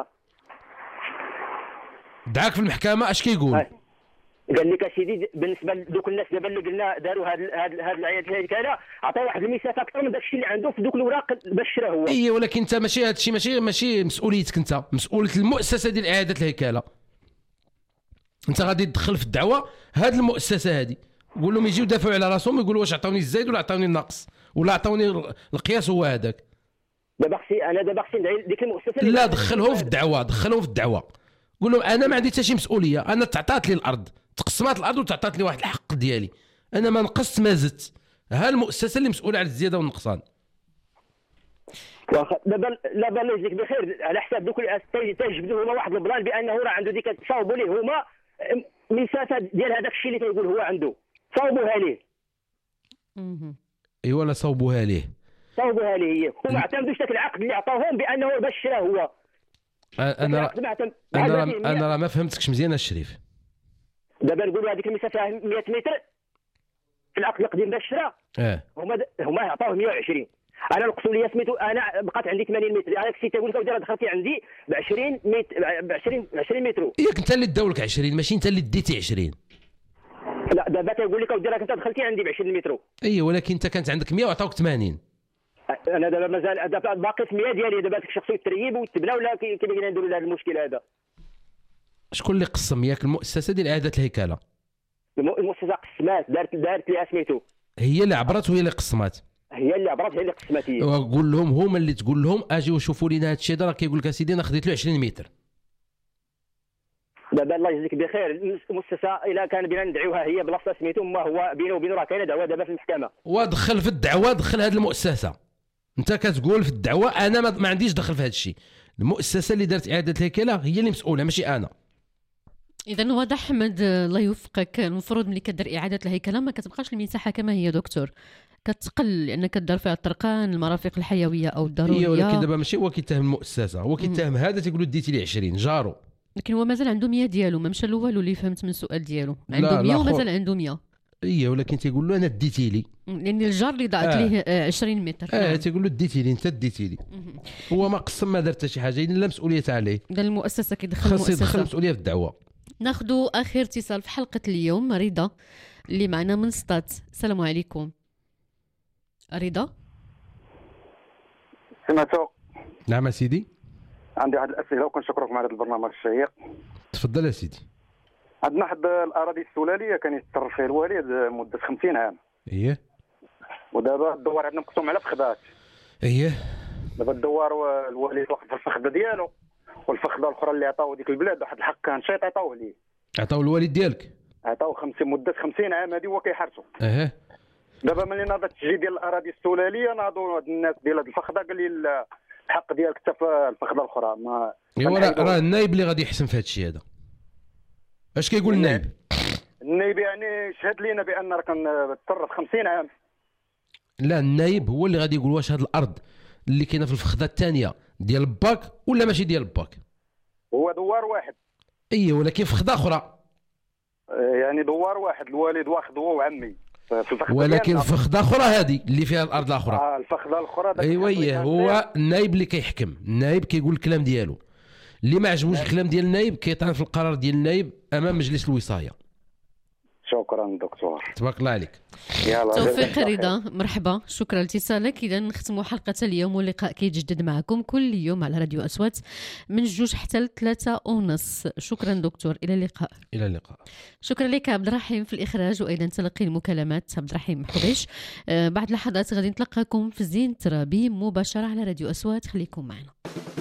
دعاك في المحكمه اش كيقول؟ قال لك اسيدي بالنسبه لدوك الناس دابا اللي قلنا داروا هاد هاد هاد العيادات الهيكله عطاو واحد المسافه اكثر من داك الشيء اللي عنده في دوك الاوراق باش شرا هو. اي ولكن انت ماشي هاد الشيء ماشي ماشي مسؤوليتك، انت مسؤوليه المؤسسه ديال اعاده الهيكله. انت غادي تدخل في الدعوه هاد المؤسسه هادي، قول لهم يجيو يدافعوا على راسهم يقولوا واش عطاوني الزايد ولا عطاوني النقص ولا عطاوني القياس هو هذاك. دابا خصي انا دابا خصي ندعي ديك المؤسسه. لا دخلهم في الدعوه، دخلهم في الدعوه، قول لهم انا ما عندي حتى شي مسؤوليه، انا تعطات لي الارض، تقسمات الارض وتعطات لي واحد الحق ديالي، انا ما نقصت ما زدت، ها المؤسسه اللي مسؤوله على الزياده والنقصان. واخا دابا دابا الله يجزيك بخير على حساب دوك تيجبدوا هما واحد البلان بانه راه عنده ديك تصاوبوا ليه هما مسافه ديال هذاك الشيء اللي كيقول هو عنده، صوبوها ليه. ايوا لا صوبوها ليه، صوبوها ليه هي، وما اعتمدوش ذاك العقد اللي عطاوهم بانه باش شراه هو. انا انا انا راه ما فهمتكش مزيان الشريف. دابا نقولوا هذيك المسافه مية متر في العقد القديم باش شرا. اه هما هما عطاوه مية وعشرين، انا نقصوا لي سميتو انا بقات عندي ثمانين متر، هذاك السيد تيقول لك ودير دخلتي عندي ب عشرين متر ب عشرين عشرين متر. ياك انت اللي داولك عشرين ماشي انت اللي ديتي عشرين. لا دابا تيقول لك ودير انت دخلتي عندي ب عشرين متر. اي ولكن انت كانت عندك مية وعطاوك ثمانين. انا دابا مازال دابا باقي في مية ديالي، دابا داك الشخص يتريب ويتبنى ولا كيف بغينا نديروا لهذا المشكل هذا. شكون اللي قسم ياك المؤسسه ديال اعاده الهيكله؟ المؤسسه قسمات دارت دارت ليها سميتو. هي اللي عبرت وهي اللي قسمات. هي اللي عبرت هي اللي قسمت هي. وقول لهم هما اللي تقول لهم اجيو شوفوا لينا هذا الشيء هذا، راه كيقول لك اسيدي انا خديت له عشرين متر. دابا الله يجزيك بخير المؤسسه الا كان بينا ندعيوها هي بلاصه سميتو، ما هو بينه وبينه راه كاينه دعوه دابا في المحكمه. ودخل في الدعوه، دخل هذه المؤسسه. انت كتقول في الدعوه انا ما, ما عنديش دخل في هذا الشيء، المؤسسه اللي دارت اعاده الهيكله هي اللي مسؤوله ماشي انا. اذا واضح احمد الله يوفقك، المفروض ملي كدير اعاده الهيكله ما كتبقاش المساحه كما هي دكتور، كتقل لان كدار فيها الطرقان المرافق الحيويه او الضروريه. ايوا ولكن دابا ماشي هو كيتهم المؤسسه، هو كيتهم هذا تيقول له ديتي لي عشرين جارو، لكن هو مازال عنده مية ديالو، ما مشى له والو اللي فهمت من السؤال ديالو، عنده مية ومازال عنده مية. اييه ولكن تيقول له انا ديتي لي، لان الجار اللي ضاعت آه. ليه عشرين متر. اه نعم. تيقول له ديتي لي انت ديتي لي، هو ما قسم ما دار حتى شي حاجه، لا مسؤوليته عليه. ده المؤسسه كيدخل المؤسسه، خاص يدخل المسؤوليه في الدعوه. ناخذ اخر اتصال في حلقه اليوم، رضا اللي معنا من سطات. السلام عليكم رضا. سمعتو؟ نعم سيدي. عندي واحد الاسئله وكنشكركم على هذا البرنامج الشيق. تفضل يا سيدي. عندنا واحد الاراضي السلاليه كان يتصرف فيها الوالد مده خمسين عام. اييه. ودابا الدوار عندنا مقسوم على فخذات. اييه. دابا الدوار الوالد واقف في الفخذه ديالو، والفخذه الاخرى اللي عطاو ديك البلاد واحد الحق كان شيط عطاوه ليه. عطاو الوالد ديالك؟ عطاو خمسين مده خمسين عام هذه هو كيحرسو. اها. دابا ملي ناض التسجيل ديال الاراضي السلاليه ناضوا هاد الناس ديال هاد الفخده قال لي الحق ديالك حتى في الفخده الاخرى. ما ايوا راه النايب اللي غادي يحسم في هذا الشيء هذا. اش كيقول النايب؟ النايب يعني شهد لينا بان راه كنضطر خمسين عام. لا النايب هو اللي غادي يقول واش هاد الارض اللي كاينه في الفخده الثانيه ديال باك ولا ماشي ديال باك. هو دوار واحد. اي ولكن فخده اخرى. يعني دوار واحد الوالد واخد هو وعمي في الفخده، ولكن فخده اخرى هذه اللي فيها الارض الاخرى. اه الفخده الاخرى. ايوا هي هو النايب اللي كيحكم، النايب كيقول الكلام ديالو. اللي ما عجبوش الكلام ديال النايب كيطعن في القرار ديال النايب امام مجلس الوصايه. شكرا دكتور. تبارك الله عليك. توفيق رضا، مرحبا، شكرا لاتصالك. اذا نختموا حلقه اليوم واللقاء كيتجدد معكم كل يوم على راديو أصوات من جوج حتى لثلاثة ونص. شكرا دكتور، الى اللقاء. الى اللقاء. شكرا لك عبد الرحيم في الاخراج، وايضا تلقي المكالمات عبد الرحيم حبيش. آه بعد لحظات غادي نتلقاكم في زين ترابي مباشره على راديو أصوات، خليكم معنا.